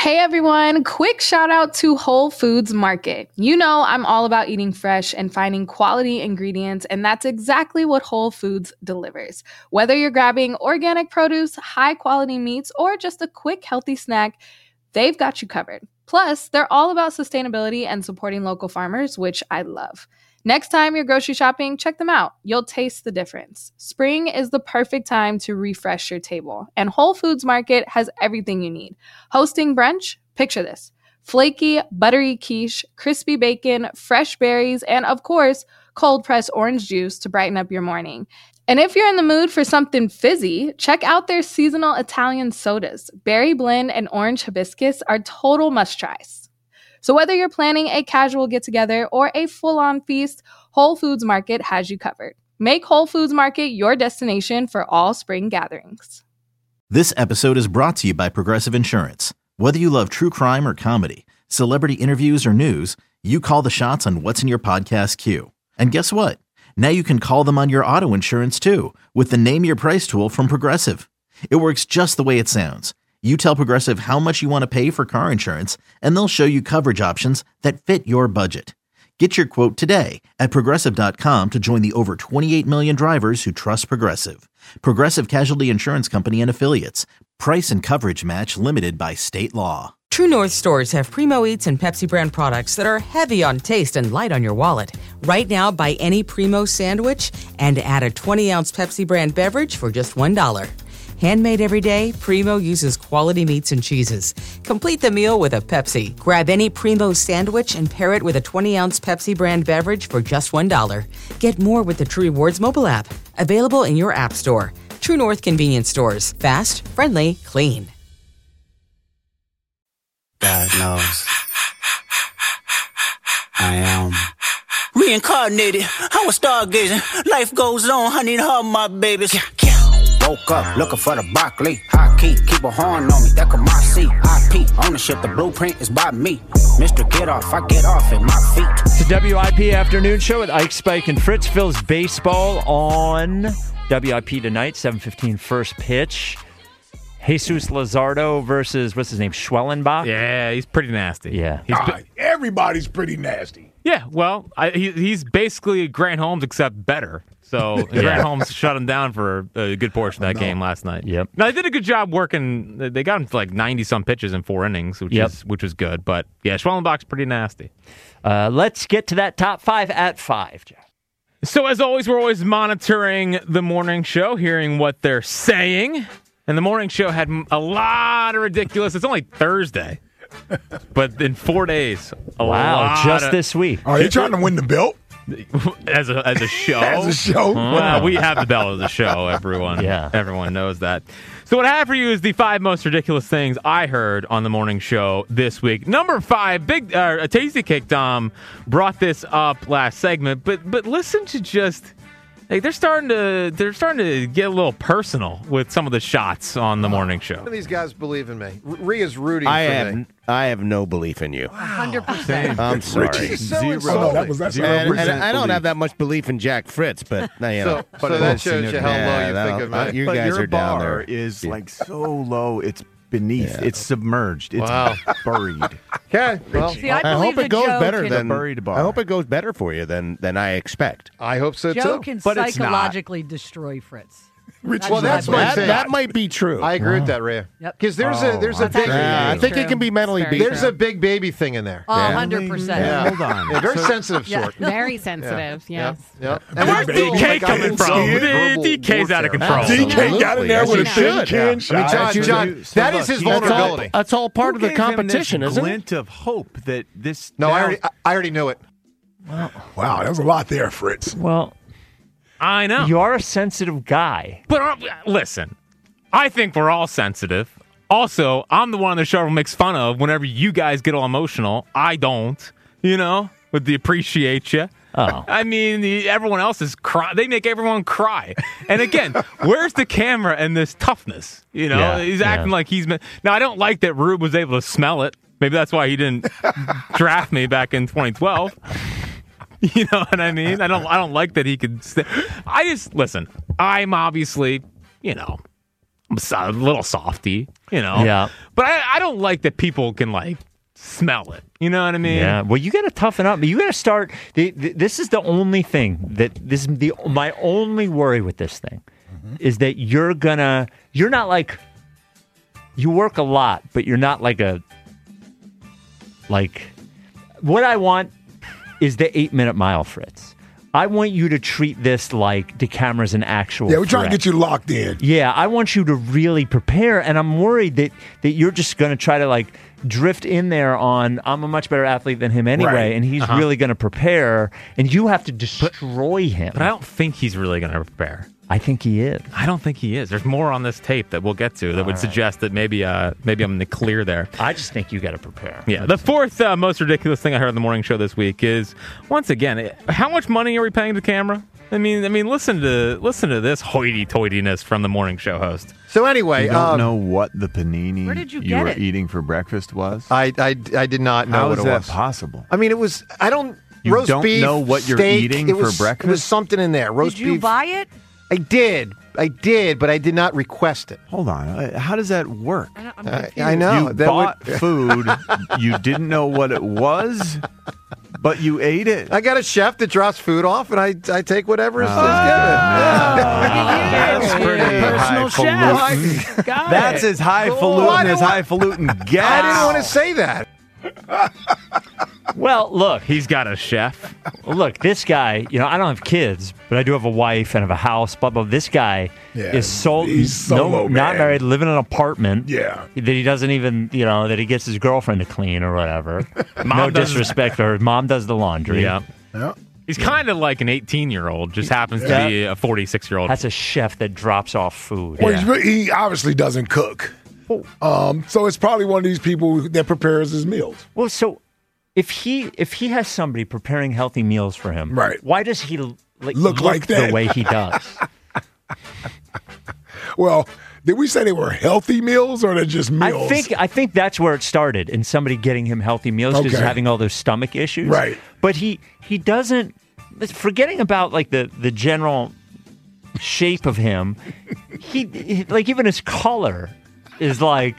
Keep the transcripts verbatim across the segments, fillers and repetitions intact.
Hey everyone, quick shout out to Whole Foods Market. You know I'm all about eating fresh and finding quality ingredients, and that's exactly what Whole Foods delivers. Whether you're grabbing organic produce, high quality meats, or just a quick healthy snack, they've got you covered. Plus, they're all about sustainability and supporting local farmers, which I love. Next time you're grocery shopping, check them out. You'll taste the difference. Spring is the perfect time to refresh your table, and Whole Foods Market has everything you need. Hosting brunch? Picture this. Flaky, buttery quiche, crispy bacon, fresh berries, and of course, cold-pressed orange juice to brighten up your morning. And if you're in the mood for something fizzy, check out their seasonal Italian sodas. Berry blend and orange hibiscus are total must-tries. So whether you're planning a casual get-together or a full-on feast, Whole Foods Market has you covered. Make Whole Foods Market your destination for all spring gatherings. This episode is brought to you by Progressive Insurance. Whether you love true crime or comedy, celebrity interviews or news, you call the shots on what's in your podcast queue. And guess what? Now you can call them on your auto insurance too with the Name Your Price tool from Progressive. It works just the way it sounds. You tell Progressive how much you want to pay for car insurance, and they'll show you coverage options that fit your budget. Get your quote today at Progressive dot com to join the over twenty-eight million drivers who trust Progressive. Progressive Casualty Insurance Company and Affiliates. Price and coverage match limited by state law. True North stores have Primo Eats and Pepsi brand products that are heavy on taste and light on your wallet. Right now, buy any Primo sandwich and add a twenty-ounce Pepsi brand beverage for just one dollar. Handmade every day, Primo uses quality meats and cheeses. Complete the meal with a Pepsi. Grab any Primo sandwich and pair it with a twenty-ounce Pepsi brand beverage for just one dollar. Get more with the True Rewards mobile app. Available in your app store. True North convenience stores. Fast, friendly, clean. God knows. I am reincarnated. I was stargazing. Life goes on. I need her, my babies. Woke up looking for the broccoli. High key, keep a horn on me. That could my seat. I P ownership. The blueprint is by me. Mister Get Off, I get off at my feet. It's a W I P afternoon show with Ike, Spike, and Fritz. Phil's baseball on W I P tonight. seven fifteen first pitch. Jesus Luzardo versus, what's his name, Schwellenbach? Yeah, he's pretty nasty. Yeah. He's uh, everybody's pretty nasty. Yeah, well, I, he, he's basically Grant Holmes except better. So yeah. Grant Holmes shut him down for a good portion of that game last night. Yep. Now, they did a good job working. They got him to like ninety-some pitches in four innings, which yep. is which was good. But, yeah, Schwellenbach's pretty nasty. Uh, let's get to that top five at five, Jack. So, as always, we're always monitoring the morning show, hearing what they're saying. And the morning show had a lot of ridiculous. It's only Thursday, but in four days. A wow, just of, this week. Are they trying to win the belt? As a as a show. As a show? Well, we have the belt as a show, everyone. Yeah. Everyone knows that. So what I have for you is the five most ridiculous things I heard on the morning show this week. Number five, big uh, a Tasty Cake Dom brought this up last segment, but but listen to just Like they're starting to they're starting to get a little personal with some of the shots on the morning show. None of these guys believe in me. R- Rhea's rooting I for have, me. I have no belief in you. one hundred percent. I'm sorry. Richie's so Zero. insulting. Oh, no, that was- that's and, zero and I don't belief. have that much belief in Jack Fritz, but you know. So, so that shows you how low Yeah, you no, think of uh, me. you but guys your are down bar there. is Yeah. like so low, it's beneath, Yeah. it's submerged, it's Wow. buried. Okay, well, See, I, I hope believe it the goes Joe better can, than buried bar. I hope it goes better for you than than I expect. I hope so Joe too. can But it's not. psychologically destroy Fritz. Richie, Well, that's what I'm That, saying. that might be true. I agree with that, Rhea. Yep. Because there's a there's a That's big actually Yeah, I very think true. it can be mentally It's very beat. there's true. a big baby thing in there. Oh, Yeah. one hundred percent. Yeah. Hold on. Yeah, very So- sensitive Yeah. sort. Very sensitive, yes. Yep. Big And we're baby. still, D K like, coming in from. some D- verbal DK's out of warfare. control. D K got in there As with he a should. tin can I mean, shot. John, you- John, so that look, is his that's all- vulnerability. That's all part Who of the gave him competition, this isn't it? glint of hope that this. No, now- I already, I I already knew it. Wow, that was a lot there, Fritz. Well, I know. you are a sensitive guy. But uh, listen, I think we're all sensitive. Also, I'm the one on the show who makes fun of whenever you guys get all emotional. I don't, you know, with the appreciate you. Oh. I mean, the, everyone else is cry. They make everyone cry. And again, where's the camera and this toughness? You know, Yeah, he's acting yeah. like he's been. Now, I don't like that Rube was able to smell it. Maybe that's why he didn't draft me back in twenty twelve. You know what I mean? I don't. I don't like that he could. St- I just listen. I'm obviously, you know. a little softy, you know. Yeah. But I, I don't like that people can like smell it. You know what I mean? Yeah. Well, you got to toughen up. You got to start. The, the, this is the only thing that this is the my only worry with this thing mm-hmm. is that you're gonna. You're not like. You work a lot, but you're not like a. Like, what I want is the eight minute mile, Fritz. I want you to treat this like DeCamera's an actual Yeah, we're trying to threat. get you locked in. Yeah, I want you to really prepare, and I'm worried that, that you're just going to try to like drift in there on, I'm a much better athlete than him anyway, Right. and he's Uh-huh. really going to prepare, and you have to destroy him. But I don't think he's really going to prepare. I think he is. I don't think he is. There's more on this tape that we'll get to that All would right. suggest that maybe uh, maybe I'm in the clear there. I just think you got to prepare. Yeah. The fourth uh, most ridiculous thing I heard on the morning show this week is, once again, how much money are we paying the camera? I mean, I mean, listen to listen to this hoity-toityness from the morning show host. So anyway, You don't um, know what the panini Where did you you get were it? eating for breakfast was? I, I, I did not know How what is it that was. possible? I mean, it was, I don't, You roast don't beef, know what you're steak, eating it for was, breakfast? It was something in there. Roast Did you beef. buy it? I did. I did, but I did not request it. Hold on. uh, How does that work? I don't- I'm I, confused. I know. You that bought would- food. You didn't know what it was, but you ate it. I got a chef that drops food off, and I, I take whatever is Oh, given. That's pretty Personal highfalutin. chef. Got That's it. as highfalutin Why as do I- highfalutin gets. I didn't want to say that. Well, look, He's got a chef. look, this guy, you know, I don't have kids, but I do have a wife and have a house, blah, blah. This guy Yeah, is so, he's solo, no, not man. married, living in an apartment. Yeah. That he doesn't even, you know, that he gets his girlfriend to clean or whatever. Mom no does- disrespect to her. Mom does the laundry. Yeah. Yeah. He's kind of like an eighteen-year-old, just happens Yeah. to be a forty-six-year-old. That's a chef that drops off food. Well, he's really- he obviously doesn't cook. Um, so it's probably one of these people that prepares his meals. Well, so if he if he has somebody preparing healthy meals for him, Right. why does he l- like, Look like that? the way he does? Well, did we say they were healthy meals or they're just meals? I think I think that's where it started in somebody getting him healthy meals because he's Okay. having all those stomach issues. Right. But he he doesn't. Forgetting about like the the general shape of him, he, he like even his color is like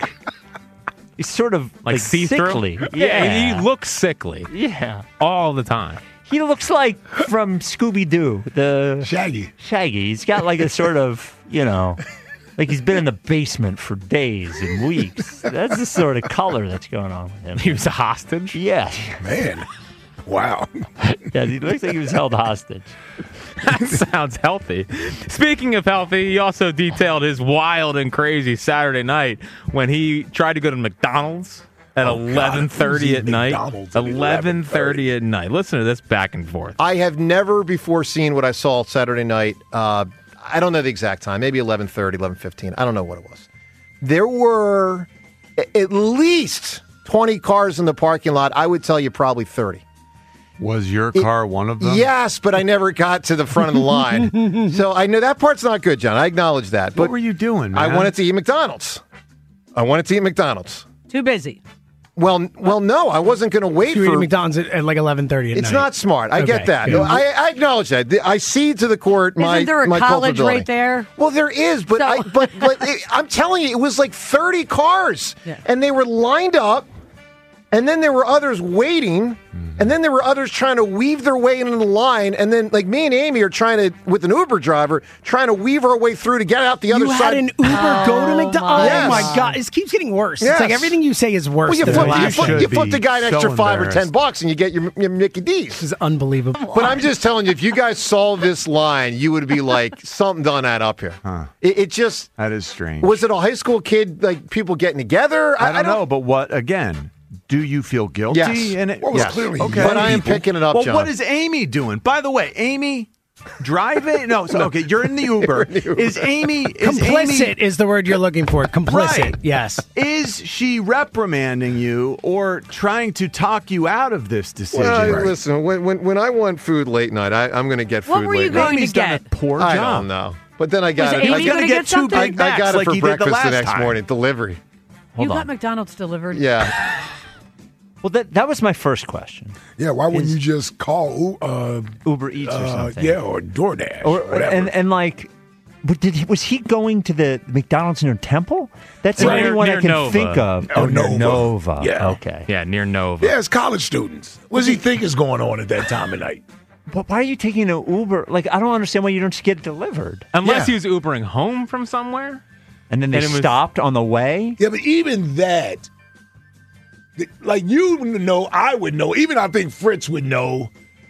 he's sort of like, like, see-through. sickly. Yeah, he looks sickly Yeah. all the time. He looks like from Scooby Doo, the Shaggy. Shaggy. He's got like a sort of, you know, like he's been in the basement for days and weeks. That's the sort of color that's going on with him. He was a hostage. Yeah. Man. Wow. Yeah, he looks like he was held hostage. That sounds healthy. Speaking of healthy, he also detailed his wild and crazy Saturday night when he tried to go to McDonald's at Oh, God. eleven thirty Who's at eating night. McDonald's at eleven thirty at night. Listen to this back and forth. I have never before seen what I saw Saturday night. Uh, I don't know the exact time. Maybe eleven thirty, eleven fifteen. I don't know what it was. There were a- at least twenty cars in the parking lot. I would tell you probably thirty. Was your car one of them? Yes, but I never got to the front of the line. So I know that part's not good, John. I acknowledge that. But What were you doing, man? I wanted to eat McDonald's. I wanted to eat McDonald's. Too busy. Well, well, no, I wasn't going to wait You for eat McDonald's at, at like eleven thirty at It's night. not smart. I Okay, get that. yeah. I, I acknowledge that. I cede to the court my Isn't there a my college culpability. right there? Well, there is, but So- I, but but it, I'm telling you, it was like thirty cars, Yeah. and they were lined up, and then there were others waiting, and then there were others trying to weave their way into the line, and then like me and Amy are trying to with an Uber driver trying to weave our way through to get out the other You side. had an Uber go to McDonald's? Oh, Yes. my God. It keeps getting worse. Yes. It's like everything you say is worse Well, you than flip, the you, last flip, one. you flip the guy an so extra five or ten embarrassed. bucks, and you get your, your Mickey D's. This is unbelievable. But I'm just telling you, if you guys saw this line, you would be like, something done that up here. Huh. It, it just That is strange. was it a high school kid, like people getting together? I don't know, but what again? Do you feel guilty? Yes. In it? Well, it was Yes. clearly Okay. But I am people. picking it up, Well, John. what is Amy doing? By the way, Amy driving? No, so okay, you're in the Uber. Is Amy is Complicit Amy, is the word you're looking for. Complicit, Right. yes. Is she reprimanding you or trying to talk you out of this decision? Well, listen, when, when when I want food late night, I, I'm going to get food What were you late going night. Amy's to done get? a poor I job. don't know. But then I got Was it. Amy I He's got, gonna gonna get get two something? I, Big I Macs got it like for he did the breakfast the, last next time. morning. Delivery. Hold you on. got McDonald's delivered? Yeah. Well, that that was my first question. Yeah, why wouldn't you just call uh, Uber Eats or uh, something? yeah, or DoorDash Or, or whatever? and and like, But did he, was he going to the McDonald's near Temple? That's the Near- only one near I can Nova. think of. Oh, near Nova. Nova. Yeah. Okay. Yeah, near Nova. Yeah, it's college students. What does he think is going on at that time of night? But why are you taking an Uber? Like, I don't understand why you don't just get it delivered. Unless Yeah. he was Ubering home from somewhere. And then they And it was- stopped on the way? Yeah, but even that, th- like you would know, I would know, even I think Fritz would know,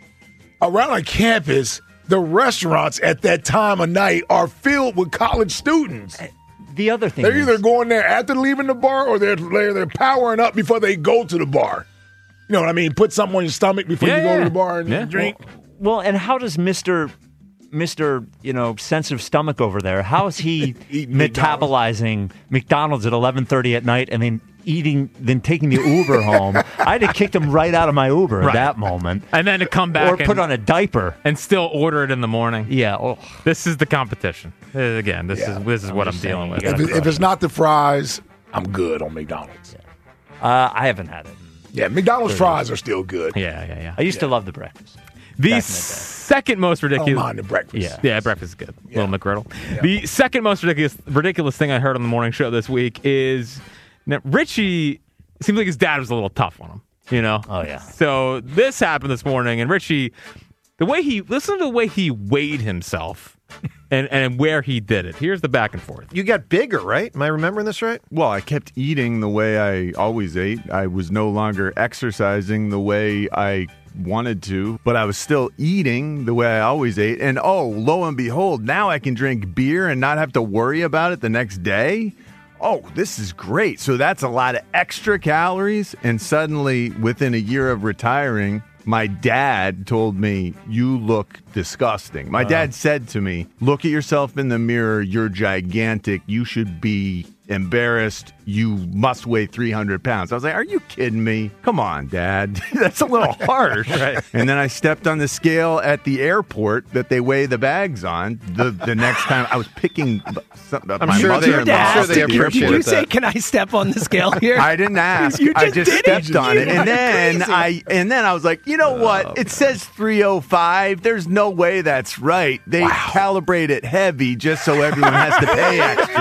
around a campus, the restaurants at that time of night are filled with college students. The other thing They're is, either going there after leaving the bar or they're, they're they're powering up before they go to the bar. You know what I mean? Put something on your stomach before Yeah, you go yeah. to the bar and Yeah. drink. well, and how does Mister Mister, you know, sensitive stomach over there, how is he Eating metabolizing McDonald's at eleven thirty at night and then eating, then taking the Uber home? I'd have kicked him right out of my Uber at Right. that moment. And then to come back Or and, put on a diaper. and still order it in the morning. Yeah. Oh, This is the competition. Uh, Again, this Yeah. is this is what I'm just dealing saying, with. you If, gotta it, if it's not the fries, I'm good on McDonald's. uh, I haven't had it. Yeah, McDonald's fries are still good. Yeah, yeah, yeah. I used to love the breakfast. The day. second most I don't ridiculous. mind the breakfast. Yeah. Yeah, breakfast is good. Little McGriddle. The second most ridiculous ridiculous thing I heard on the morning show this week is now, Richie seems like his dad was a little tough on him. You know? Oh, yeah. So this happened this morning, and Richie, the way he listen to the way he weighed himself and, and where he did it. Here's the back and forth. You got bigger, right? Am I remembering this right? Well, I kept eating the way I always ate. I was no longer exercising the way I wanted to, but I was still eating the way I always ate. And oh, lo and behold, now I can drink beer and not have to worry about it the next day. Oh, this is great. So that's a lot of extra calories. And suddenly, within a year of retiring, my dad told me, "You look disgusting." My dad said to me, "Look at yourself in the mirror. You're gigantic. You should be embarrassed. You must weigh three hundred pounds." I was like, "Are you kidding me? Come on, Dad. That's a little harsh." Right. And then I stepped on the scale at the airport that they weigh the bags on. The the next time I was picking some, I'm my sure they- mother-in-law I'm sure they at the appreciate Did you that. say, "Can I step on the scale here"? I didn't ask. You I just just did it. stepped on it, You and are then crazy. I and then I was like, you know what? It says three oh five. There's no way that's right. They calibrate it heavy just so everyone has to pay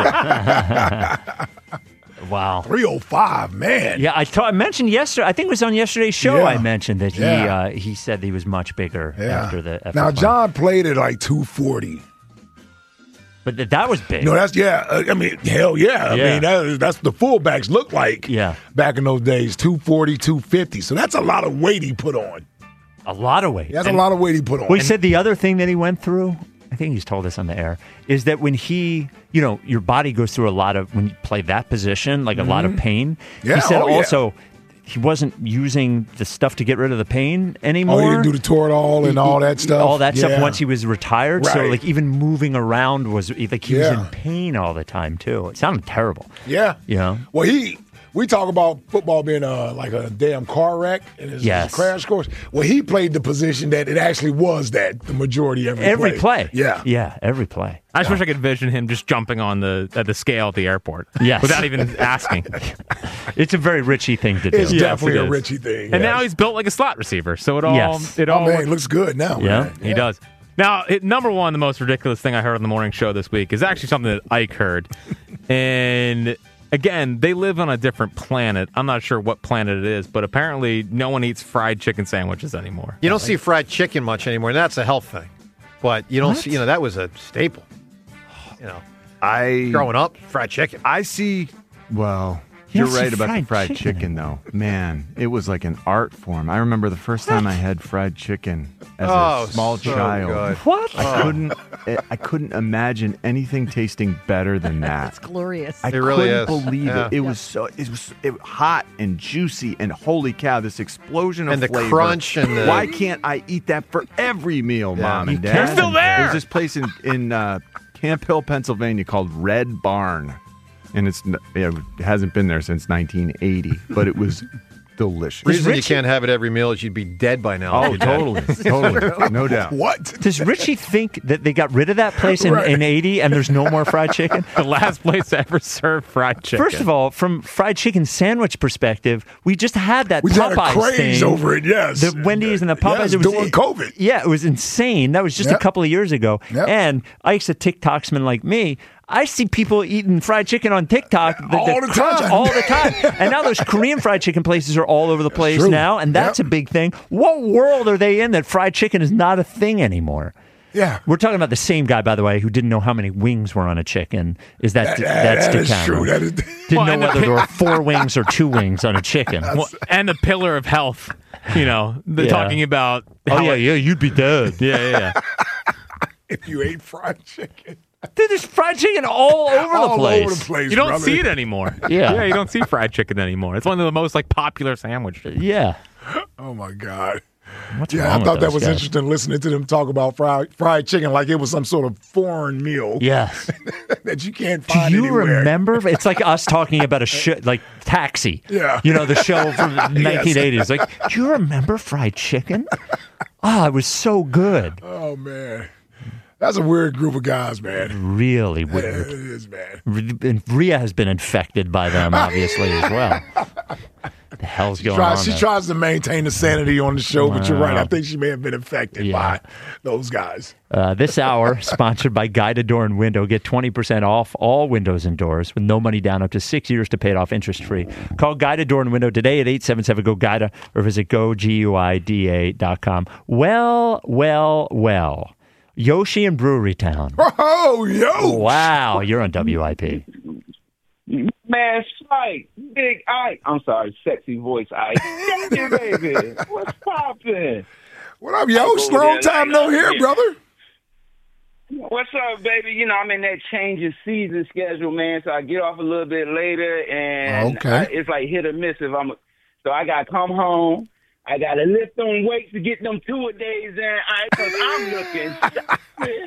extra. Wow. three oh five, man. Yeah, I, ta- I mentioned yesterday. I think it was on yesterday's show. Yeah. I mentioned that he Yeah. uh, he said he was much bigger Yeah. after the. After now, the John played at like two forty. but th- that was big. No, that's, yeah. uh, I mean, hell yeah. I Yeah. mean, that is, that's the fullbacks look like Yeah. back in those days, two forty, two fifty. So that's a lot of weight he put on. A lot of weight. That's And- a lot of weight he put on. Well, he said the other thing that he went through, I think he's told us on the air, is that when he, you know, your body goes through a lot of, when you play that position, like a lot of pain. Yeah, He said oh, yeah. also he wasn't using the stuff to get rid of the pain anymore. Oh, he didn't do the Toradol and all that stuff? All that stuff Yeah. once he was retired. So, Right. like, even moving around was, like, he was Yeah. in pain all the time, too. It sounded terrible. Yeah. You know? Well, he, we talk about football being a, like a damn car wreck and it's Yes. a crash course. Well, he played the position that it actually was that the majority of every, Every play. Yeah. Yeah, every play. I just wish I could envision him just jumping on the at the scale at the airport. Yes. Without even asking. It's a very Richie thing to do. It's Yes, definitely it a is. Richie thing. And yes. now he's built like a slot receiver. So it all Yes. it Oh, all man, works. he looks good now. Yeah. man. He does. Now, it, number one, the most ridiculous thing I heard on the morning show this week is actually something that Ike heard. And again, they live on a different planet. I'm not sure what planet it is, but apparently no one eats fried chicken sandwiches anymore. You don't see fried chicken much anymore, and that's a health thing. But you don't What? see, you know, that was a staple. You know, I growing up, fried chicken. I see. Well, You you're don't see right about the fried fried chicken chicken, though. Man, it was like an art form. I remember the first time I had fried chicken as Oh, a small so child. good. What? I couldn't. I couldn't imagine anything tasting better than that. It's glorious. I It really couldn't is. believe Yeah. it. It was so. It was it, hot and juicy, and holy cow, this explosion of And the flavor. crunch and the- Why can't I eat that for every meal, Yeah. Mom and You Dad? can't. They're still there! There's this place in in uh, Camp Hill, Pennsylvania, called Red Barn, and it's n- it hasn't been there since nineteen eighty, but it was delicious. The reason Richie- you can't have it every meal is you'd be dead by now. Oh, totally, totally. No doubt. What? Does Richie think that they got rid of that place in, Right. in eighty and there's no more fried chicken? The last place to ever serve fried chicken. First of all, from fried chicken sandwich perspective, we just had that We just had a Popeyes craze thing. over it, yes. The Wendy's and the Popeyes. Yes, it was, during COVID. Yeah, it was insane. That was just Yep. a couple of years ago. Yep. And Ike's a TikToksman like me. I see people eating fried chicken on TikTok that, All that the crunch time. all the time. And now those Korean fried chicken places are all over the place true. now, and that's Yep. a big thing. What world are they in that fried chicken is not a thing anymore? Yeah. We're talking about the same guy, by the way, who didn't know how many wings were on a chicken. Is that, That- that's that is DeCamera. true. That is- Didn't Well, know and the whether pi- there were four wings or two wings on a chicken. Well, and the pillar of health, you know, the Yeah. talking about. Oh how yeah, it- yeah, you'd be dead. yeah, yeah, yeah. If you ate fried chicken. Dude, there's fried chicken all over All the place. over the place, You don't brother. see it anymore. Yeah. yeah, you don't see fried chicken anymore. It's one of the most like popular sandwiches. Yeah. Oh, my God. What's Yeah, wrong I with thought that those was guys? interesting listening to them talk about fried fried chicken like it was some sort of foreign meal Yes. that you can't Do find you anywhere. remember? It's like us talking about a show, like Taxi. Yeah. You know, the show from the nineteen eighties. Like, do you remember fried chicken? Ah, it was so good. Oh, man. That's a weird group of guys, man. Really It weird. is, man. And Rhea has been infected by them, obviously, as well. The hell's going Try, on? she there? tries to maintain the sanity on the show, but you're right. Wow. I think she may have been affected Yeah. by those guys. Uh, this hour, sponsored by Guided Door and Window. Get twenty percent off all windows and doors with no money down, up to six years to pay it off interest free. Call Guided Door and Window today at eight seven seven, G O, G U I D A or visit go guida dot com. Well, well, well. Yoshi in Brewery Town. Oh, yo! Wow, you're on W I P. Man, Spike, Big Ike. I'm sorry, sexy voice Ike. Thank you, baby. What's poppin'? What up, yo? Over Long there, time like, no hear, yeah. brother. What's up, baby? You know, I'm in that change of season schedule, man, so I get off a little bit later, and Okay. I, it's like hit or miss if I'm. So I got to come home. I got to lift them weights to get them two-a-days in, because I'm looking.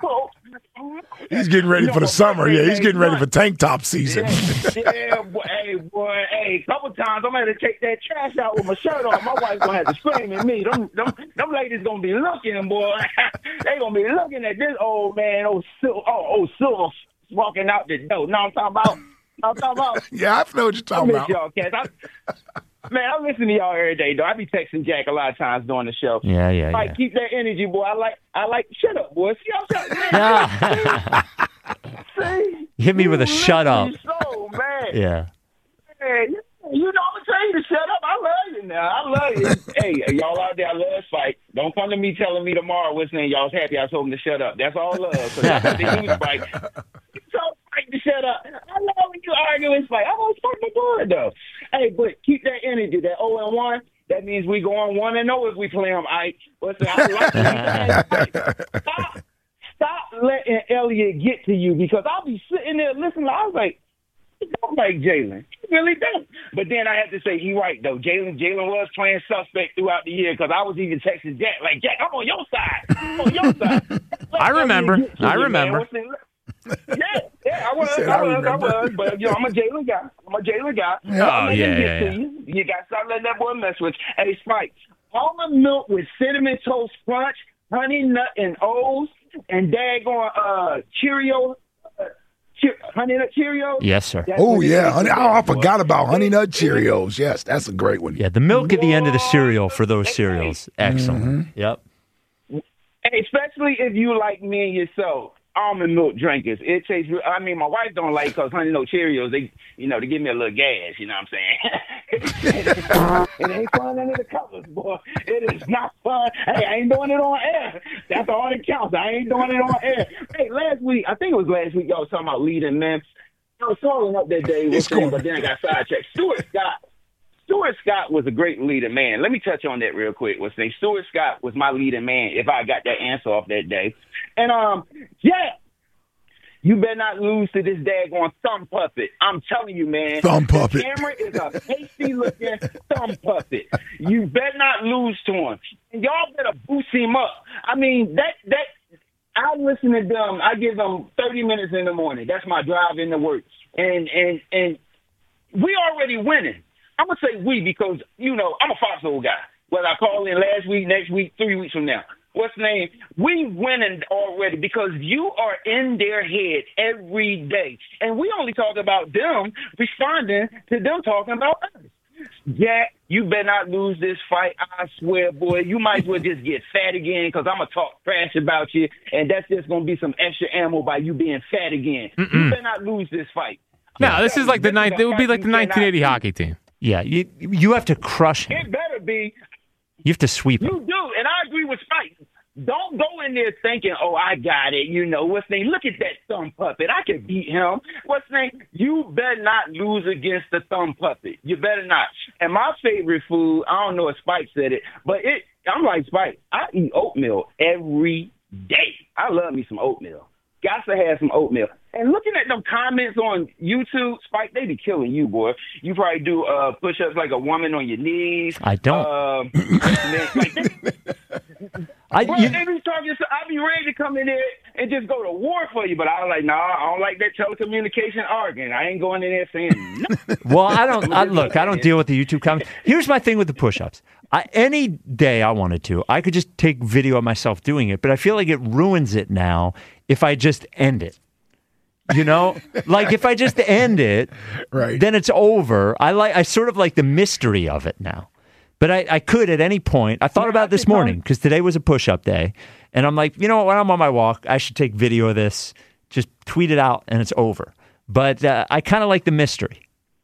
He's getting ready for the summer. Yeah, he's getting ready for tank top season. Yeah, boy, hey, boy, hey, a couple times I'm going to take that trash out with my shirt on. My wife's going to have to scream at me. Them, them, them ladies going to be looking, boy. They going to be looking at this old man, old, Sil- oh, old Silver, walking out the door. Know what I'm talking about? Know what I'm talking about? Yeah, I know what you're I talking miss about. y'all, cats. I, man, I listen to y'all every day, though. I be texting Jack a lot of times during the show. Yeah, yeah, Like, yeah. keep that energy, boy. I like, I like, shut up, boy. See, I'm shut man. Yeah. See? Hit me with a You shut up. listen So, man. Yeah. Hey, you know, I'm going to tell you to shut up. I love you now. I love you. Hey, y'all out there, I love Spike. Don't come to me telling me tomorrow what's name y'all's happy I told him to shut up. That's all love. So that's what they do, Spike. You told Spike to shut up. I love when you argue with Spike. I want Spike to do it, though. Hey, but keep that energy, that oh and one. That means we go on one and oh if we play him, Ike. What's that? I like that. Stop, stop letting Elliott get to you, because I'll be sitting there listening. I was like, he don't like Jalen. He really don't. But then I had to say, he right, though. Jalen Jalen was playing suspect throughout the year, because I was even texting Jack, like, Jack, I'm on your side. I'm on your side. I remember. Get to I you, man. remember. What's the- yeah, yeah, I was, said, I "I was, I remember." was. But, you know, I'm a Jalen guy. I'm a Jalen guy. Oh, Don't let yeah, him get yeah, to yeah. You, you got to stop letting that boy mess with you. Hey, Spike, almond milk with cinnamon toast crunch, honey nut and O's, and daggone uh, Cheerio, uh, che- honey nut Cheerios. Yes, sir. That's Oh, what it yeah. is. Honey, oh, I forgot about Honey Nut Cheerios. Yes, that's a great one. Yeah, the milk at the end of the cereal for those cereals. Excellent. Yep. Hey, especially if you like me and yourself. Almond milk drinkers. It tastes. real- I mean, my wife don't like because honey no Cheerios. They, you know, they give me a little gas. You know what I'm saying? It ain't fun under the covers, boy. It is not fun. Hey, I ain't doing it on air. That's all that counts. I ain't doing it on air. Hey, last week, I think it was last week, y'all was talking about leading men. I was following up that day, with thing, but then I got sidetracked. Stuart Scott. Stuart Scott was a great leading man. Let me touch on that real quick. Was saying Stuart Scott was my leading man if I got that answer off that day. And um, yeah, you better not lose to this daggone thumb puppet. I'm telling you, man. Thumb puppet. The camera is a tasty looking thumb puppet. You better not lose to him. And y'all better boost him up. I mean, that that I listen to them. I give them thirty minutes in the morning. That's my drive into work. And and and we already winning. I'm gonna say we because you know I'm a foxhole guy. Whether I call in last week, next week, three weeks from now, what's the name? We winning already because you are in their head every day, and we only talk about them responding to them talking about us. Jack, you better not lose this fight. I swear, boy, you might as well just get fat again because I'm going to talk trash about you, and that's just going to be some extra ammo by you being fat again. Mm-mm. You better not lose this fight. No, this is like the ninth. It would be like the nineteen eighty hockey team. Yeah, you you have to crush him. It better be. You have to sweep him. You do, and I agree with Spike. Don't go in there thinking, oh, I got it. You know, what's name? Look at that thumb puppet. I can beat him. What's name? You better not lose against the thumb puppet. You better not. And my favorite food, I don't know if Spike said it, but it. I'm like Spike. I eat oatmeal every day. I love me some oatmeal. Got to have some oatmeal. And looking at them comments on YouTube, Spike, they be killing you, boy. You probably do uh, push-ups like a woman on your knees. I don't. Um, like they, I, Boy, you, they be talking, so I be ready to come in there and just go to war for you. But I was like, nah, I don't like that telecommunication arguing. I ain't going in there saying nothing. well, I don't. I, look, I don't deal with the YouTube comments. Here's my thing with the push-ups. I, any day I wanted to, I could just take video of myself doing it. But I feel like it ruins it now if I just end it. You know, like if I just end it, right. then it's over. I like. I sort of like the mystery of it now. But I, I could at any point. I thought yeah, about it this morning because today was a push-up day. And I'm like, you know what? When I'm on my walk, I should take video of this, just tweet it out, and it's over. But uh, I kind of like the mystery.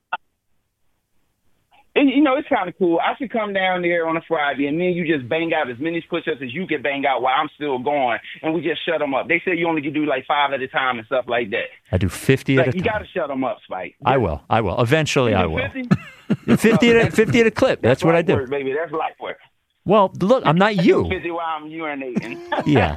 And, you know, it's kind of cool. I should come down there on a Friday, and then you just bang out as many push-ups as you can bang out while I'm still going, and we just shut them up. They say you only can do like five at a time and stuff like that. I do fifty like, at a you time. You got to shut them up, Spike. I will. I will. Eventually, I will. fifty? fifty, at a, fifty at a clip. That's, That's what I do. Work, baby. That's life work. Well, look, I'm not you. fifty while I'm urinating. Yeah.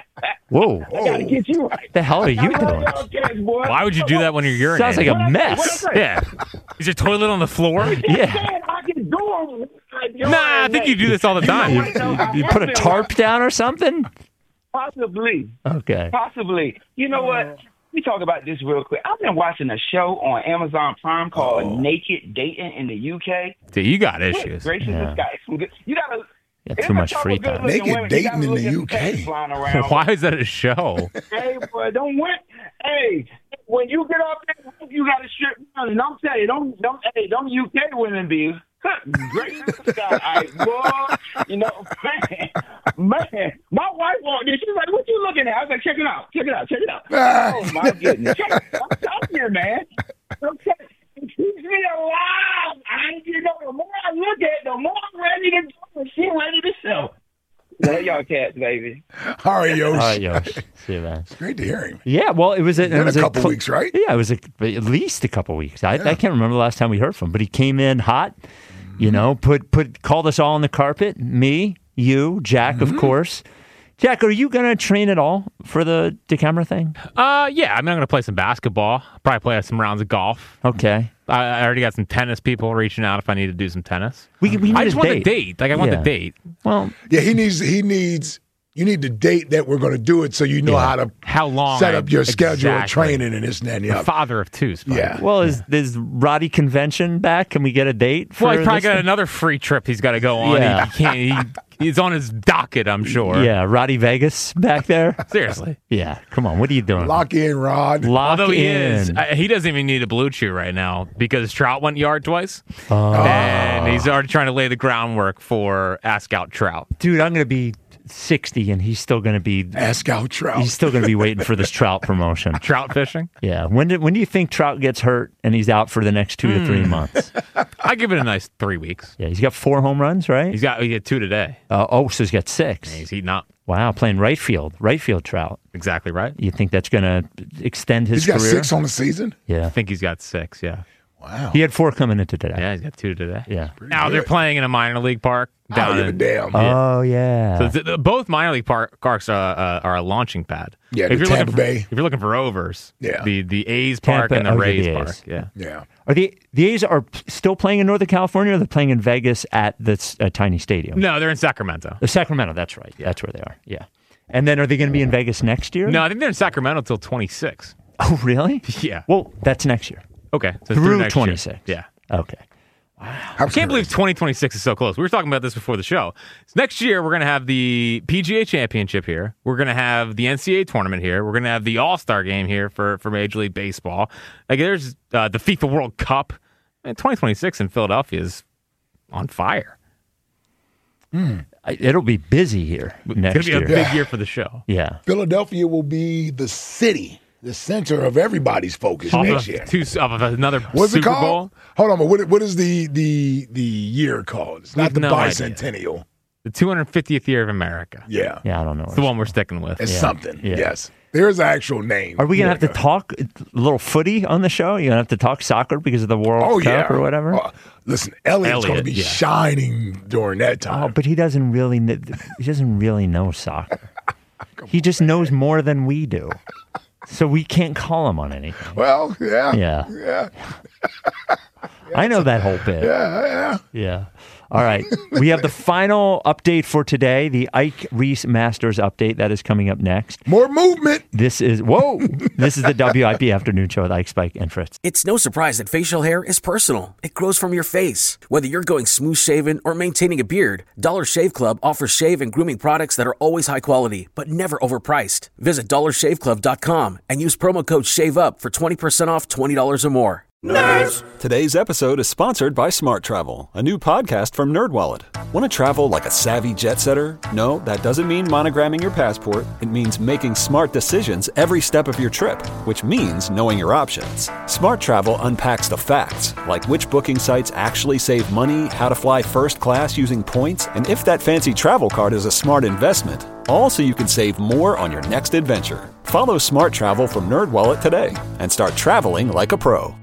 Whoa. I got to get you right. The hell are you doing? Cats, boy. Why would you do that when you're urinating? Sounds like a mess. Yeah. Is your toilet on the floor? Yeah. I can do them. Nah, I think you do this all the time. You, you put a tarp down or something? Possibly. Okay. Possibly. You know what? Let me talk about this real quick. I've been watching a show on Amazon Prime called oh. Naked Dating in the U K. Dude, you got issues. Gracious, yeah. this guy. Some good, you got to. Yeah, too much free time. Naked Dating in the U K. Why is that a show? Hey, boy, don't win. Hey, when you get up there, you got to strip down. And I'm telling you, don't, don't, hey, don't U K women be great. Guy, boy, you know, man, man. My wife walked in. She's like, "What you looking at?" I was like, "Check it out, check it out, check it out." Oh my goodness, check it out. I'm telling you, man. Okay. It keeps me alive. I, you know, the more I look at it, the more I'm ready to go and she ready to sell. Love y'all cats, baby. All right, Yosh. All right, Yosh. See you, man. It's great to hear him. Yeah, well, it was a, it was a couple a cl- weeks, right? Yeah, it was a, at least a couple weeks. I, yeah. I can't remember the last time we heard from him, but he came in hot. You know, put put called us all on the carpet. Me, you, Jack, mm-hmm. of course. Jack, are you going to train at all for the Decameron thing? Uh, yeah. I mean, I'm going to play some basketball. Probably play some rounds of golf. Okay. I, I already got some tennis people reaching out if I need to do some tennis. We, we need I just a want date. the date. Like, I want yeah. the date. Well, yeah, he needs, he needs, you need the date that we're going to do it so you know yeah. how to how long set up your exactly. schedule of training and this and that and the The other. father of two, Spike. Yeah. Well, is is Roddy Convention back? Can we get a date for Well, he's probably this got thing? another free trip he's got to go on. Yeah. He, he can't. He, he's on his docket, I'm sure. Yeah, Roddy Vegas back there. Seriously. Yeah, come on. What are you doing? Lock in, Rod. Lock Although he in. is, uh, he doesn't even need a blue chew right now because Trout went yard twice, Oh. and he's already trying to lay the groundwork for Ask Out Trout. Dude, I'm going to be sixty, and he's still going to be Ask Out Trout. He's still going to be waiting for this Trout promotion. Trout fishing? Yeah. When did, when do you think Trout gets hurt and he's out for the next two mm. to three months? I give it a nice three weeks. Yeah, he's got four home runs, right? He's got he had two today. Uh, oh, so he's got six. Yeah, he's heating up. Wow, playing right field, right field Trout. Exactly right. You think that's going to extend his he's got career? six on the season? Yeah. I think he's got six, yeah. Wow. He had four coming into today. Yeah, he's got two today. Yeah. Now good. they're playing in a minor league park down I don't in, give a damn. Oh, yeah. So th- th- both minor league park- parks are, uh, are a launching pad. Yeah, if the you're Tampa looking for, Bay. If you're looking for overs, Yeah. the, the A's park Tampa- and the oh, yeah, Rays the park. A's. Yeah. Yeah. Are the the A's are still playing in Northern California, or they're playing in Vegas at the uh, tiny stadium? No, they're in Sacramento. The Sacramento, that's right. That's where they are. Yeah. And then are they going to be in Vegas next year? No, I think they're in Sacramento until twenty-six. Oh, really? Yeah. Well, that's next year. Okay. So through next twenty-six. year. Yeah. Okay. I can't believe twenty twenty-six is so close. We were talking about this before the show. So next year, we're going to have the P G A Championship here. We're going to have the N C double A tournament here. We're going to have the All-Star game here for, for Major League Baseball. Like, there's uh, the FIFA World Cup. And twenty twenty-six in Philadelphia is on fire. Mm. It'll be busy here next It's going to be year. a big year for the show. Yeah. Philadelphia will be the city, the center of everybody's focus Off next of, year. two, off of another What's Super it called? Bowl. Hold on, but what, what is the the the year called? It's We not have the no idea. bicentennial. The two hundred fiftieth year of America. Yeah. Yeah, I don't know. It's the one we're sticking with. It's Yeah. something. Yeah. Yes. There is an actual name. Are we going to Yeah. have to talk a little footy on the show? You're going to have to talk soccer because of the World Oh, Cup yeah. or whatever? Uh, listen, Elliot's going to Elliot, be yeah. shining during that time. Oh, but he doesn't really kn- he doesn't really know soccer. He just knows more than we do. So we can't call him on anything. Well, yeah. Yeah. Yeah. I know that whole bit. Yeah. Yeah. Yeah. All right. We have the final update for today, the Ike Reese Masters update that is coming up next. More movement. This is, whoa, this is the W I P Afternoon Show with Ike, Spike, and Fritz. It's no surprise that facial hair is personal. It grows from your face. Whether you're going smooth shaven or maintaining a beard, Dollar Shave Club offers shave and grooming products that are always high quality, but never overpriced. Visit dollar shave club dot com and use promo code SHAVEUP for twenty percent off twenty dollars or more. Nerds! Today's episode is sponsored by Smart Travel, a new podcast from NerdWallet. Want to travel like a savvy jet setter? No, that doesn't mean monogramming your passport. It means making smart decisions every step of your trip, which means knowing your options. Smart Travel unpacks the facts, like which booking sites actually save money, how to fly first class using points, and if that fancy travel card is a smart investment. All so you can save more on your next adventure. Follow Smart Travel from NerdWallet today and start traveling like a pro.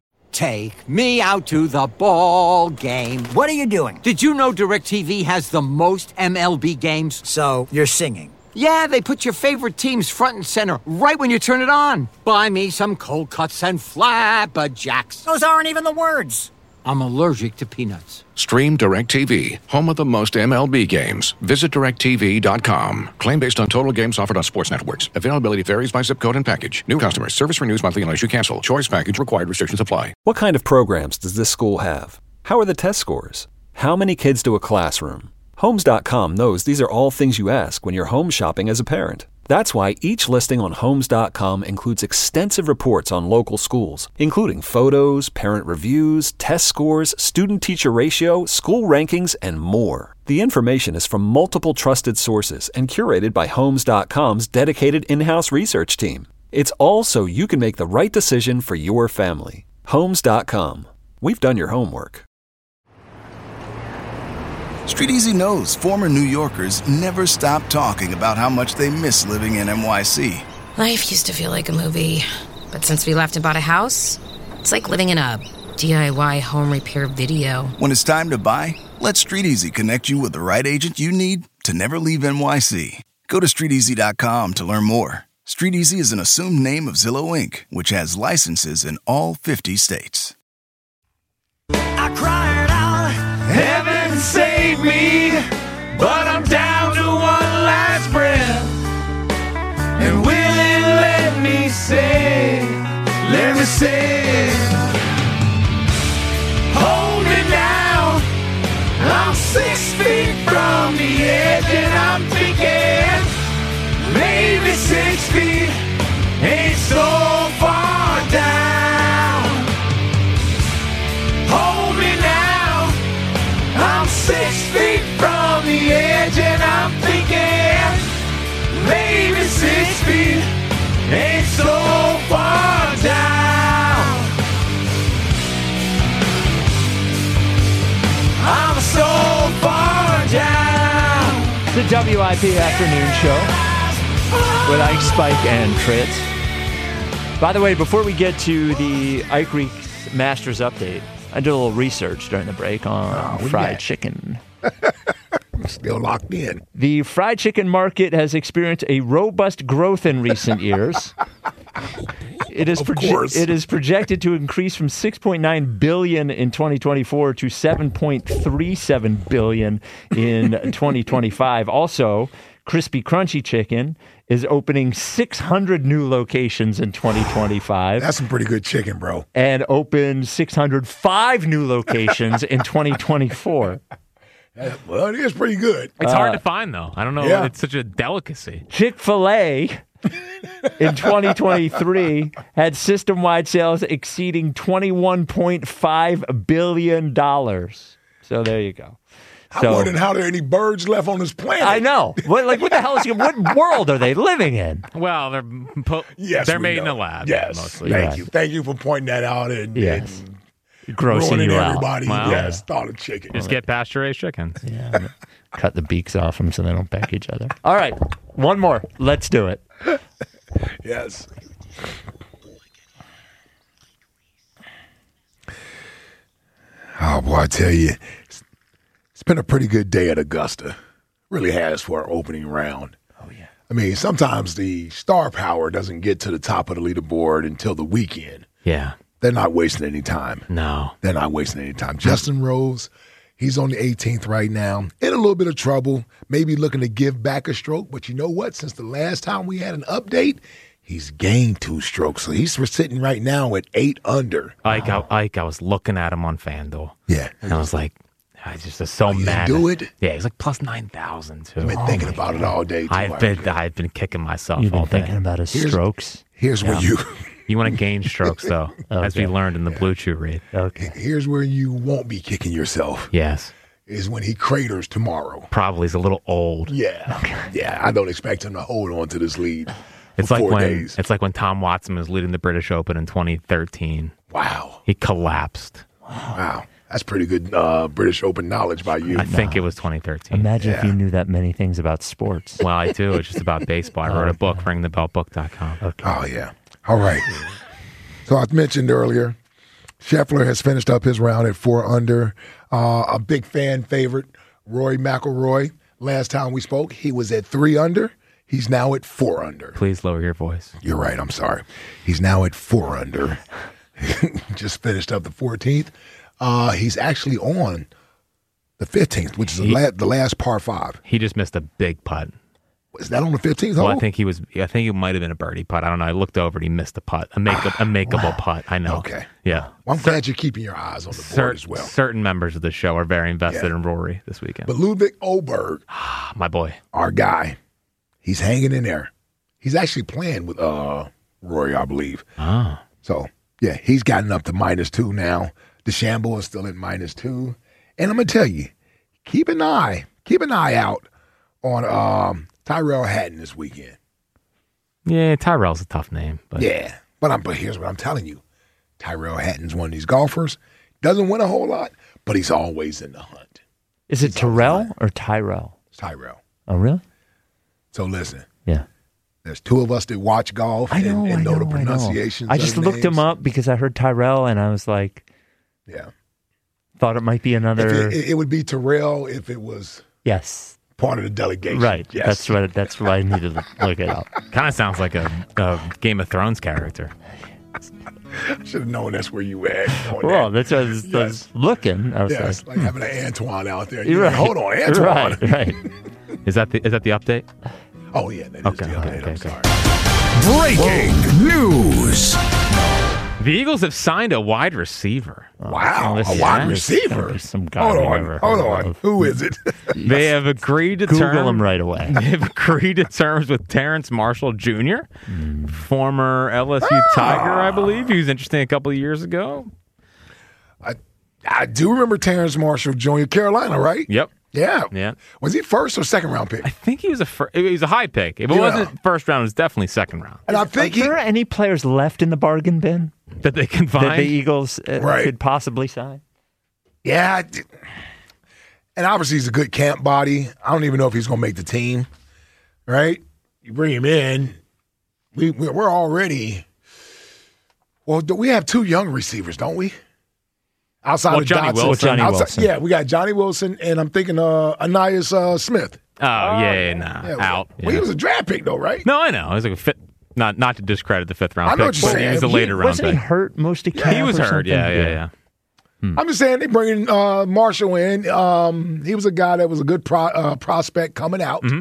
Take me out to the ball game. What are you doing? Did you know DirecTV has the most M L B games? So, you're singing? Yeah, they put your favorite teams front and center right when you turn it on. Buy me some cold cuts and flapjacks. Those aren't even the words. I'm allergic to peanuts. Stream DirecTV, home of the most M L B games. Visit direct T V dot com. Claim based on total games offered on sports networks. Availability varies by zip code and package. New customers. Service renews monthly unless you cancel. Choice package required. Restrictions apply. What kind of programs does this school have? How are the test scores? How many kids do a classroom? Homes dot com knows these are all things you ask when you're home shopping as a parent. That's why each listing on Homes dot com includes extensive reports on local schools, including photos, parent reviews, test scores, student-teacher ratio, school rankings, and more. The information is from multiple trusted sources and curated by Homes dot com's dedicated in-house research team. It's all so you can make the right decision for your family. Homes dot com. We've done your homework. StreetEasy knows former New Yorkers never stop talking about how much they miss living in N Y C. Life used to feel like a movie, but since we left and bought a house, it's like living in a D I Y home repair video. When it's time to buy, let StreetEasy connect you with the right agent you need to never leave N Y C. Go to street easy dot com to learn more. StreetEasy is an assumed name of Zillow Incorporated, which has licenses in all fifty states. I cried out, heaven save me, but I'm down to one last breath. And will it let me say, let me say, hold me now, I'm six feet from the edge and I'm thinking, maybe six feet ain't so far down. Hold me now, I'm six feet from the edge and I'm thinking, maybe six feet ain't so far down. I'm so far down. The W I P Afternoon Show with Ike, Spike, and Fritz. By the way, before we get to the Ike Reese Masters update, I did a little research during the break on Oh, fried yeah. chicken. Still locked in. The fried chicken market has experienced a robust growth in recent years. It is, Of proje- course. it is projected to increase from six point nine billion dollars in twenty twenty-four to seven point three seven billion dollars in twenty twenty-five. Also, Crispy Crunchy Chicken is opening six hundred new locations in twenty twenty-five. That's some pretty good chicken, bro. And opened six hundred five new locations in twenty twenty-four. Well, it is pretty good. It's hard Uh, to find, though. I don't know. yeah. It's such a delicacy. Chick-fil-A in twenty twenty-three had system-wide sales exceeding twenty-one point five billion dollars. So there you go. I'm So, wondering how there are any birds left on this planet. I know. What, like, what the hell is what world are they living in? Well, they're po- Yes, they're we made in know. a lab. Yes, mostly. thank Right. you, thank you for pointing that out and, Yes. and Grossing ruining you out. everybody. Wow. Yes, thought of chicken. Just get pasture-raised chickens. Yeah. Cut the beaks off them so they don't peck each other. All right. One more. Let's do it. Yes. Oh boy, I tell you, it's, it's been a pretty good day at Augusta. Really has for our opening round. Oh yeah. I mean, sometimes the star power doesn't get to the top of the leaderboard until the weekend. Yeah. They're not wasting any time. No. They're not wasting any time. Justin Rose, he's on the eighteenth right now, in a little bit of trouble, maybe looking to give back a stroke. But you know what? Since the last time we had an update, he's gained two strokes. So he's sitting right now at eight under. Ike, I, Ike, I was looking at him on FanDuel. Yeah. And I was like, I just was so Oh, you mad. do it? Yeah, he's like plus nine thousand too. I've been thinking about it all day, too. I've been, I've been kicking myself You've all been day. thinking about his Here's- strokes. Here's where you You want to gain strokes, though, as we Okay. learned in the Blue Chew read. Okay. here's where you won't be kicking yourself Yes. is when he craters tomorrow. Probably is a little old. Yeah. Yeah, I don't expect him to hold on to this lead It's for like four when days. it's like when Tom Watson was leading the British Open in twenty thirteen. Wow. He collapsed. Wow. That's pretty good uh, British Open knowledge by you. I think it was twenty thirteen. Imagine if Yeah. you knew that many things about sports. Well, I do. It's just about baseball. I wrote a book, ring the bell book dot com. Okay. Oh, yeah. All right. So I mentioned earlier, Scheffler has finished up his round at four under. Uh, a big fan favorite, Rory McIlroy. Last time we spoke, he was at three under. He's now at four under. Please lower your voice. You're right. I'm sorry. He's now at four under. Just finished up the fourteenth. Uh, he's actually on the fifteenth, which is the, He- la- the last par five. He just missed a big putt. Is that on the fifteenth Well, hole? I think he was. I think it might have been a birdie putt. I don't know. I looked over and he missed a putt, a make a makeable putt. I know. Okay. Yeah. Well, I'm glad you're keeping your eyes on the board Cer- as well. Certain members of the show are very invested Yeah. in Rory this weekend. But Ludwig Oberg, My boy. our guy, he's hanging in there. He's actually playing with uh, Rory, I believe. Oh. So, yeah, he's gotten up to minus two now. DeChambeau is still at minus two. And I'm going to tell you, keep an eye, keep an eye out on um, Tyrell Hatton this weekend. Yeah, Tyrell's a tough name, but Yeah, but I'm. But here's what I'm telling you: Tyrell Hatton's one of these golfers. Doesn't win a whole lot, but he's always in the hunt. Is it Terrell or Tyrell? It's Tyrell. Oh, really? So listen, Yeah. there's two of us that watch golf I know, and, and I know, know, the I know. pronunciations. I of just the looked him names. up because I heard Tyrell and I was like, Yeah, thought it might be If another. it, it would be Terrell if it was yes. part of the delegation. Right. Yes. That's what. That's why I needed to look it up. kind of sounds like a, a Game of Thrones character. I should have known that's where you were at. on Well, that. that's what I was, I was looking. I was Yes, like, like having an Antoine out there. You're You're right. like, hold on, Antoine. Right. Right. Is that the is that the update? Oh yeah, that is Okay, the okay, update. okay, I'm okay. sorry. Breaking news. The Eagles have signed a wide receiver. Wow, this a is- wide this is gonna receiver. be some guy Hold we on, never hold heard on. of. Who is it? They have agreed to Google term, him right away. They've agreed to terms with Terrence Marshall Junior, former L S U Tiger, I believe. He was interesting a couple of years ago. I, I do remember Terrence Marshall, Junior Carolina, right? Yep. Yeah. Yeah. Was he first or second round pick? I think he was a fir- he was a high pick. If it Yeah. wasn't first round, it was definitely second round. And I think Are he. there any players left in the bargain bin That they can that find. the Eagles uh, Right. could possibly sign? Yeah. I did- And obviously, he's a good camp body. I don't even know if he's going to make the team, right? You bring him in. We, we- we're already. Well, do we have two young receivers, don't we? Outside Well, of Johnny Dotson. Wilson. Johnny Outside- Wilson. Yeah, we got Johnny Wilson, and I'm thinking uh, Anais uh, Smith. oh yeah, yeah, nah, Yeah, out. Well, he yeah. was a draft pick, though, right? No, I know. It was like a fit. Not not to discredit the fifth round I know pick, what you're but he saying. was a He- later round Wasn't he pick. hurt most of camp? He was or hurt. something? Yeah, yeah, yeah. I'm just saying they bringing uh, Marshall in. Um, he was a guy that was a good pro, uh, prospect coming out. Mm-hmm.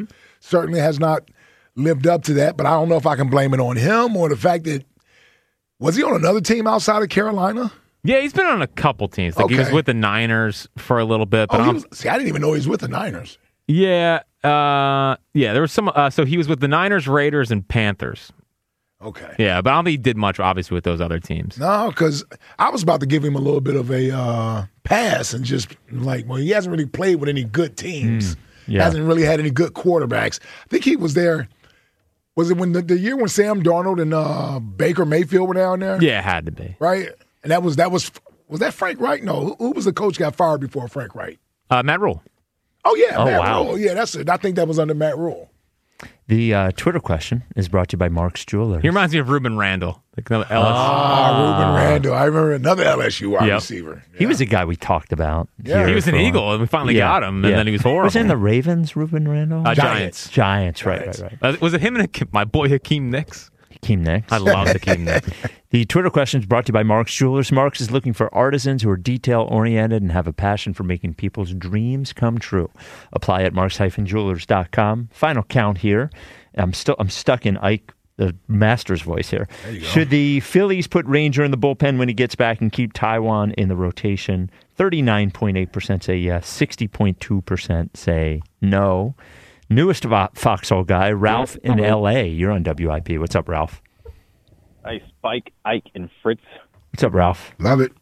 certainly has not lived up to that. But I don't know if I can blame it on him or the fact that was he on another team outside of Carolina? Yeah, he's been on a couple teams. Like Okay. he was with the Niners for a little bit. But Oh, I he don't- was, see, I didn't even know he was with the Niners. yeah, uh, yeah. There was some. Uh, so he was with the Niners, Raiders, and Panthers. Okay. Yeah, but I don't think he did much, obviously, with those other teams. No, because I was about to give him a little bit of a uh, pass and just like, well, he hasn't really played with any good teams. Mm, yeah. Hasn't really had any good quarterbacks. I think he was there. Was it when the, the year when Sam Darnold and uh, Baker Mayfield were down there? Yeah, it had to be. Right? And that was that was was that Frank Wright? No, who, who was the coach got fired before Frank Wright? Uh, Matt Rule. Oh yeah, Oh, Matt wow. Rule. Yeah, that's it. I think that was under Matt Rule. The uh, Twitter question is brought to you by Mark's Jewelers. He reminds me of Ruben Randall. Like another L S U. Ah, Ruben Randall. I remember another L S U wide Yep. receiver. He was a guy we talked about. Yeah. here He was an for- Eagle, and we finally got him, and then he was horrible. Was he in the Ravens, Ruben Randall? Uh, Giants. Giants, right, right, right. Uh, was it him and Hakeem- my boy Hakeem Nicks? Hakeem Nicks. I love Hakeem Nicks. The Twitter question is brought to you by Mark's Jewelers. Mark's is looking for artisans who are detail-oriented and have a passion for making people's dreams come true. Apply at marks dash jewelers dot com. Final count here. I'm still I'm stuck in Ike, the Master's voice here. Should the Phillies put Ranger in the bullpen when he gets back and keep Taiwan in the rotation? thirty-nine point eight percent say yes. sixty point two percent say no. Newest Vo- Foxhole guy, Ralph in L A. You're on W I P. What's up, Ralph? Hi, Spike, Ike, and Fritz. What's up, Ralph? Love it.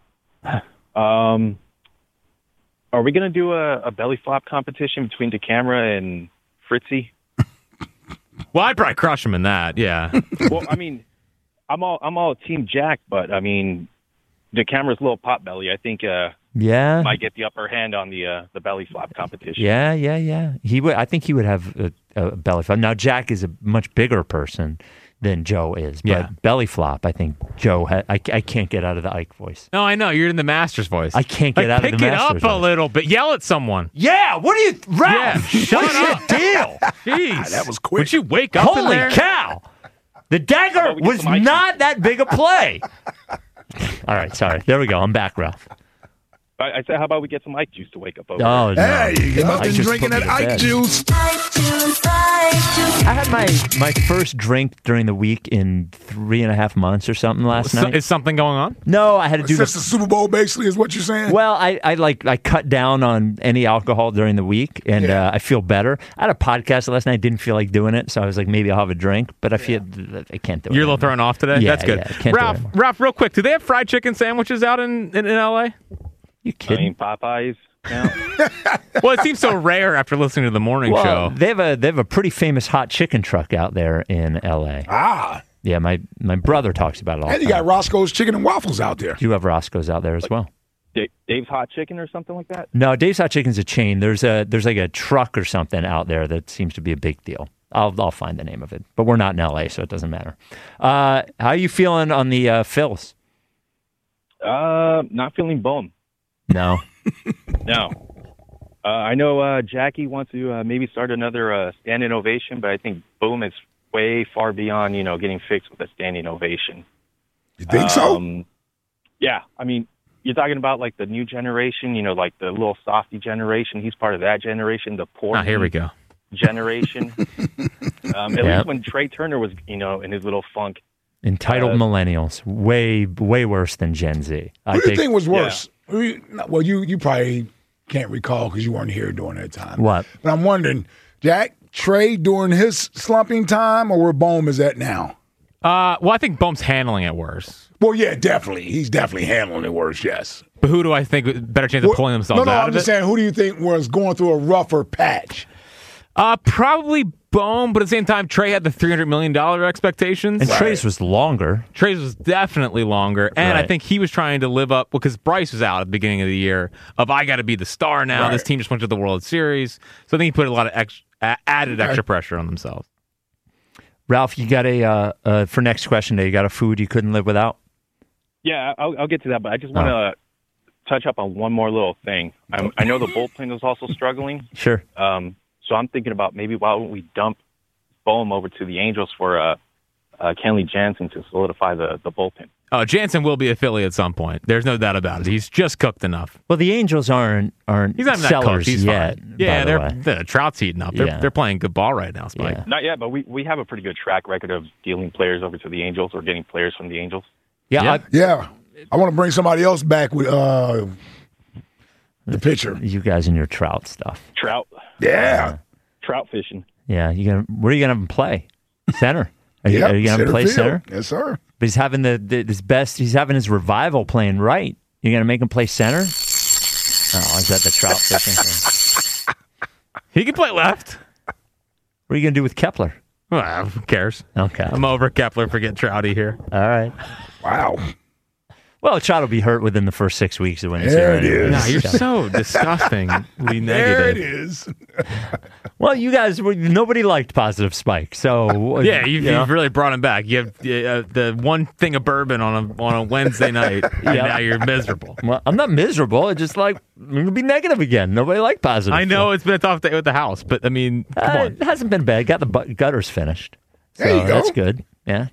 Um, are we going to do a, a belly flop competition between DeCamera and Fritzy? Well, I'd probably crush him in that, yeah. Well, I mean, I'm all I'm all Team Jack, but I mean, DeCamera's little pot belly, I think, uh, Yeah. might get the upper hand on the uh, the belly flop competition. Yeah, yeah, yeah. He would. I think he would have a, a belly flop. Now Jack is a much bigger person than Joe is, but Yeah. belly flop. I think Joe. Ha- I, I can't get out of the Ike voice. No, I know. You're in the Master's voice. I can't get Like, out of the pick it Master's up a voice. little bit. Yell at someone. Yeah, what are you, Ralph? Yeah, shut What's up. your deal? Jeez. That was quick. Would you wake up in Holy there? cow! The dagger we get was some ice not that big a play. All right, sorry. There we go. I'm back, Ralph. I, I said, how about we get some Ike juice to wake up over? Oh, no. Hey, you must I been just drinking put that me to Ike bed. juice. I had my, my first drink during the week in three and a half months or something last So- night. is something going on? No, I had to do Since the the Super Bowl, basically, is what you're saying? Well, I, I like I cut down on any alcohol during the week, and Yeah. uh, I feel better. I had a podcast last night. Didn't feel like doing it, so I was like, maybe I'll have a drink. But I feel I can't do it. You're a little anymore. thrown off today? Yeah, That's good. yeah, I can't do it Ralph, anymore. Ralph, real quick, do they have fried chicken sandwiches out in, in, in L A? You I kidding? mean, Popeyes. Now. Well, it seems so rare after listening to the morning well, show. they have a they have a pretty famous hot chicken truck out there in L A. Ah. Yeah, my my brother talks about it all. And the you got time. Roscoe's Chicken and Waffles out there. You have Roscoe's out there as well. Da- Dave's Hot Chicken or something like that? No, Dave's Hot Chicken's a chain. There's a there's like a truck or something out there that seems to be a big deal. I'll I'll find the name of it, but we're not in L A, so it doesn't matter. Uh, how are you feeling on the uh, Phils? Uh, not feeling bum. No. No. Uh, I know uh, Jackie wants to uh, maybe start another uh, standing ovation, but I think Boom is way far beyond, you know, getting fixed with a standing ovation. You think so? Um, yeah. I mean, you're talking about like the new generation, you know, like the little softy generation. He's part of that generation, the poor Ah, here we go. generation. um, at Yep. least when Trey Turner was, you know, in his little funk. Entitled Uh, millennials, way way worse than Gen Z. I Who do you think- think was worse? Who you- Well, you you probably can't recall because you weren't here during that time. What? But I'm wondering, Jack, Trey during his slumping time, or where Bohm is at now? Uh, well, I think Bohm's handling it worse. Well, yeah, definitely. He's definitely handling it worse, yes. But who do I think with better chance of pulling themselves no, no, out I'm of just it? saying, who do you think was going through a rougher patch? Uh, probably Bohm, but at the same time, Trey had the three hundred million dollars expectations. And Trey's was longer. Trey's was definitely longer, and I Right. think he was trying to live up because Bryce was out at the beginning of the year of I got to be the star now. Right. This team just went to the World Series, so I think he put a lot of ex- uh, added Okay. extra pressure on themselves. Ralph, you got a uh, uh, for next question day. You got a food you couldn't live without? Yeah, I'll, I'll get to that, but I just want to touch up on one more little thing. I'm, I know the bullpen is also struggling. Sure. Um, so I'm thinking about maybe why don't we dump Bohm over to the Angels for a, uh, Kenley Jansen to solidify the, the bullpen. Oh, Jansen will be a Philly at some point. There's no doubt about it. He's just cooked enough. Well, the Angels aren't aren't He's not even that sellers cooked. He's yet. fine. by Yeah, the they're way. the Trout's heating up. They're Yeah. they're playing good ball right now, Spike. Yeah. Not yet, but we, we have a pretty good track record of dealing players over to the Angels or getting players from the Angels. Yeah, Yeah. I- Yeah. I want to bring somebody else back with uh, the pitcher. you guys and your Trout stuff. Trout. Yeah. Trout fishing. Yeah, you gonna where are you gonna have him play? Center. Are you, Yep, are you gonna have him center play field. center? Yes, sir. But he's having the, the his best. He's having his revival playing right. You're gonna make him play center? Oh, is that the Trout fishing thing? He can play left. What are you gonna do with Kepler? Well, who cares? Okay. I'm over Kepler for getting Trouty here. All right. Wow. Well, Trout will be hurt within the first six weeks of when he's There here. it anyway. is. No, you're so disgustingly There it negative. is. Well, you guys, were- nobody liked Positive Spike, so Yeah, you've, you know. you've really brought him back. You have uh, the one thing of bourbon on a on a Wednesday night, and Yeah. now you're miserable. Well, I'm not miserable. It's just like I'm gonna be negative again. Nobody liked Positive. I know it's been a tough day with the house, but I mean, come Uh, on. it hasn't been bad. Got the bu- gutters finished. So There you go. That's good. Yeah.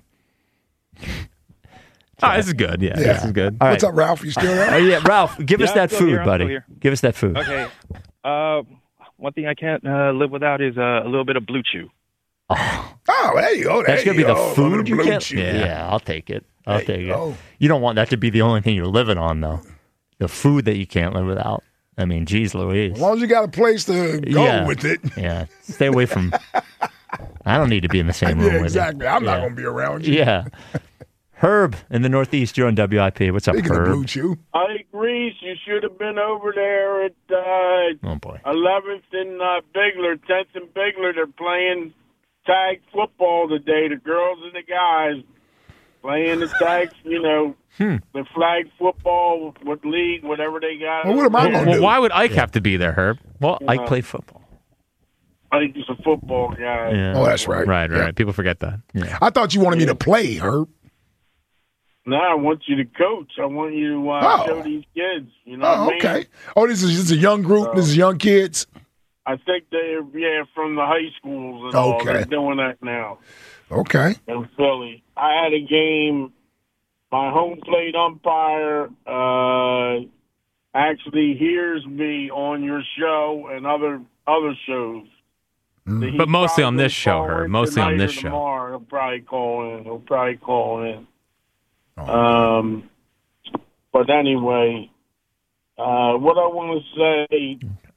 Oh, this is good. Yeah, Yeah. this is good. All right. What's up, Ralph? You still Oh, there? yeah, Ralph, give Yeah, us I'm that still food, here, I'm buddy. still here. Give us that food. Okay. Uh, one thing I can't uh, live without is uh, a little bit of Blue Chew. Oh, there you go. There That's gonna you be the go. food you Blue can't. Chew. Yeah. I'll take it. I'll There take you it. go. You don't want that to be the only thing you're living on, though. The food that you can't live without. I mean, geez, Louise. As long as you got a place to go Yeah. with it. Yeah. Stay away from. I don't need to be in the same room Yeah, with you. exactly. I'm not Yeah. going to be around you. Yeah. Herb in the Northeast, you're on W I P. What's up, Speaking of Herb? Blue Chew. Hey, Grease, you should have been over there at uh, Oh, boy. eleventh and uh, Bigler, tenth and Bigler. They're playing tag football today. The girls and the guys playing the tag, you know, Hmm. the flag football, what league, whatever they got. Well, what am I Well, going to well, do? why would Ike have to be there, Herb? Well, I Yeah. play football. I think he's a football guy. Yeah. Oh, that's right. Right, right. Yeah. right. People forget that. I thought you wanted me to play, Herb. No, I want you to coach. I want you to uh, Oh. show these kids. You know what Oh, I mean? okay. Oh, this is, this is a young group. This is young kids. I think they're, yeah, from the high schools and all. Okay. They're doing that now. Okay. In Philly. I had a game. My home plate umpire uh, actually hears me on your show and other other shows. He But mostly on probably this show, call Herb. in Mostly on tonight this or show. Tomorrow. He'll probably call in. He'll probably call in. Oh. Um, but anyway, uh, what I want to say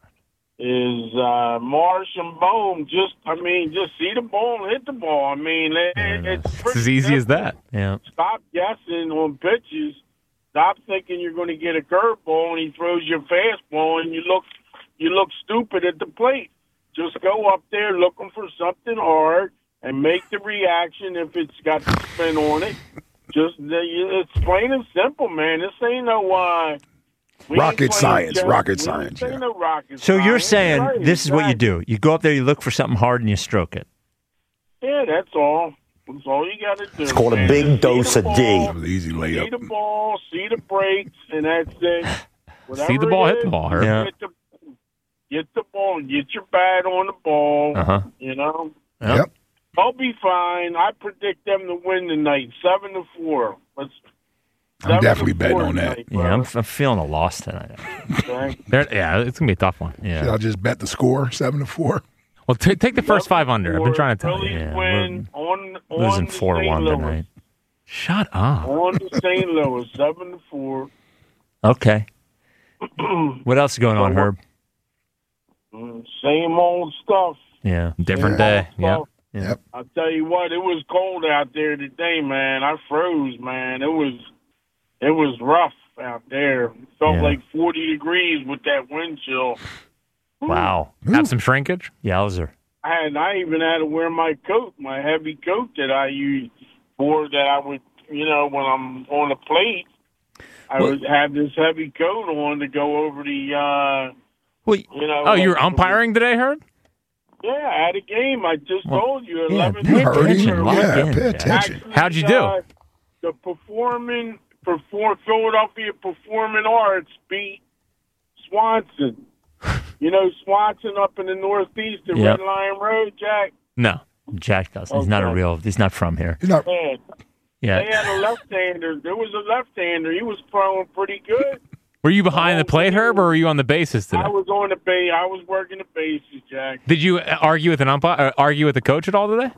is uh, Marsh and Bohm just, I mean, just see the ball and hit the ball. I mean, it, it's It's pretty as easy as simple. that. Yeah. Stop guessing on pitches. Stop thinking you're going to get a curveball and he throws you a fastball and you look you look stupid at the plate. Just go up there looking for something hard and make the reaction if it's got the spin on it. Just it's plain and simple, man. This ain't no uh, we ain't Rocket playing science, chess. rocket This science, ain't yeah. no rocket So you're science. saying Right, this is what you exactly. do. You go up there, you look for something hard, and you stroke it. Yeah, that's all. That's all you got to do. It's called a man. big Just see dose the of ball, D. That was an easy See layup. the ball, see the breaks, and that's it. Whatever See the ball, it hit the is, ball, Herb. Yeah. Get the, get the ball, get your bat on the ball. Uh-huh. You know, Yep. they'll be fine. I predict them to win tonight, seven to four. Let's. I'm seven to definitely betting four on that. tonight, Yeah, I'm, brother, I'm feeling a loss tonight. okay? There, yeah, it's gonna be a tough one. Should Yeah. I just bet the score, seven to four? Well, t- take the first five under. I've been trying to tell you. Phillies Yeah, win on, on Losing to four Saint one Louis. tonight. Shut up. On to Saint Louis, seven to four. Okay. What else is going on, Herb? Mm, Same old stuff. Yeah. Different Same day. old Yeah. stuff. Yep. I'll tell you what, it was cold out there today, man. I froze, man. It was it was rough out there. It felt Yeah. like forty degrees with that wind chill. Wow. Have some shrinkage. Yowzer. I had I even had to wear my coat, my heavy coat that I use for that I would, you know, when I'm on the plate, I Well- would have this heavy coat on to go over the, uh, Well, you know. Oh, you were umpiring today, Herb? Yeah, I had a game. I just Well, told you. yeah, eleven pay heard him. attention. Lock Yeah, in, pay Jack. attention. Actually, How'd you do? Uh, the performing, perform Philadelphia Performing Arts beat Swanson. You know Swanson up in the Northeast, the Yep. Red Lion Road, Jack. No. Jack does. He's not a Okay. real. He's not from here. He's not. Man, Yeah. they had a left-hander. There was a left-hander. He was throwing pretty good. Were you behind the plate, Herb, or were you on the bases today? I was on the base. I was working the bases, Jack. Did you uh, argue with an umpire? Uh, argue with the coach at all today?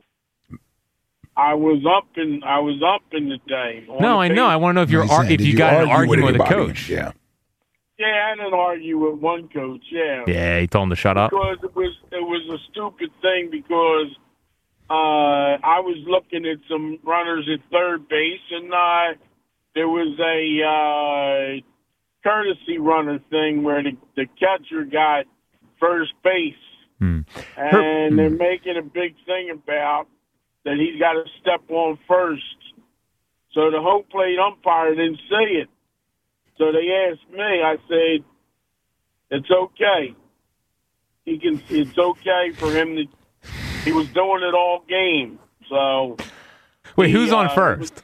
I was up in I was up in the day. on No, the I base. know. I want to know if you're He's ar- saying, if did you you got in an argue with argument with a anybody? coach. Yeah. Yeah, I didn't argue with one coach. Yeah. Yeah, he told him to shut up. Because it was it was a stupid thing because uh, I was looking at some runners at third base and uh, there was a uh, courtesy runner thing where the, the catcher got first base, Hmm. and they're making a big thing about that he's got to step on first. So the home plate umpire didn't see it. So they asked me. I said, "It's okay. He can. It's okay for him to." He was doing it all game. So Wait, he, who's on uh, first?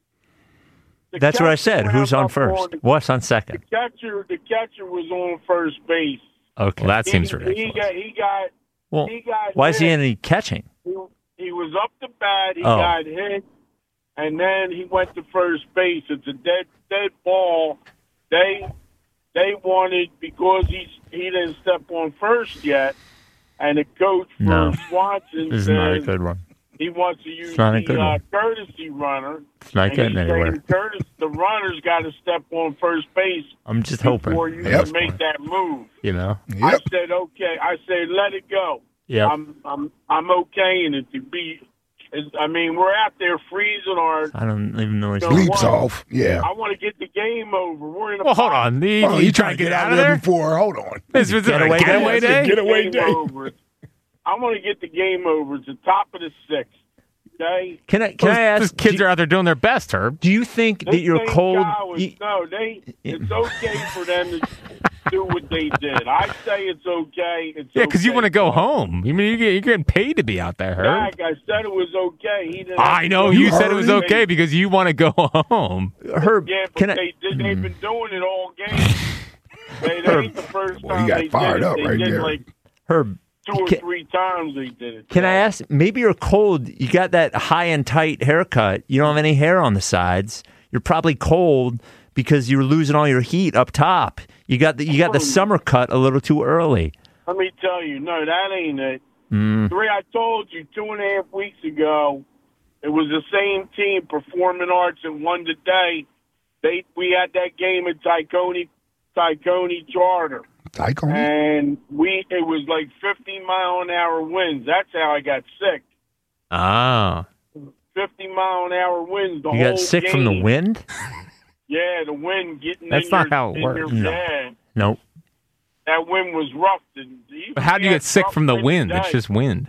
the That's what I said. catcher Who's wound on up first? the- What's on The second? catcher, the catcher was on first base. Okay. Well, that He- seems He ridiculous. got. He got. Well, he got why is he hit. any catching? He, he was up to bat. He Oh. got hit, and then he went to first base. It's a dead dead ball. They they wanted because he he didn't step on first yet, and the coach for No. Swanson This is not a says good one. he wants to use It's not a the good uh, one. courtesy runner. It's not and getting he's anywhere. saying Curtis, the runner's got to step on first base I'm just hoping. before you Yep. can make that move. You know. I said okay. I said let it go. Yep. I'm I'm I'm okay in it to be. is- I mean, we're out there freezing our. I don't even know his No, name. Bleeps what? off. Yeah. I want to get the game over. We're in a. Well, hold on. You, Oh, you he trying to get out of there? before. Hold on. Is, is it a Getaway day? getaway It's a day? getaway Game day. over. I want to get the game over. It's the top of the sixth. Okay. Can I? Can Those, I ask? those kids do, are out there doing their best, Herb. do you think that This you're same cold? guy was- you- no, they. It's okay for them to do what they did. I say it's okay. It's Yeah, because you okay. want to go home. You mean you get, you're getting paid to be out there, Herb? Jack, I said it was okay. He didn't. I know You you said it was heard? okay because you want to go home. Herb, Yeah, but can I? they did. They've been doing it all game. They, they ain't the first Boy, he time got they fired did it. up They right did there. like Herb, two or Can- three times they did it. can I ask? Maybe you're cold. You got that high and tight haircut. You don't have any hair on the sides. You're probably cold because you're losing all your heat up top. You got the you got the summer cut a little too early. Let me tell you, no, that ain't it. Mm. Three, I told you two and a half weeks ago, it was the same team, Performing Arts, and won today. They we had that game at Tykone, Tykone Charter, Tycoon. and we it was like fifty mile an hour winds. That's how I got sick. Ah, Fifty mile an hour winds. The you whole got sick from the game. wind? Yeah, the wind getting. That's in not your, how it in works. your- No. Yeah, Nope. that wind was rough. Even But how do you we get had sick rough from the winds wind? today. It's just wind.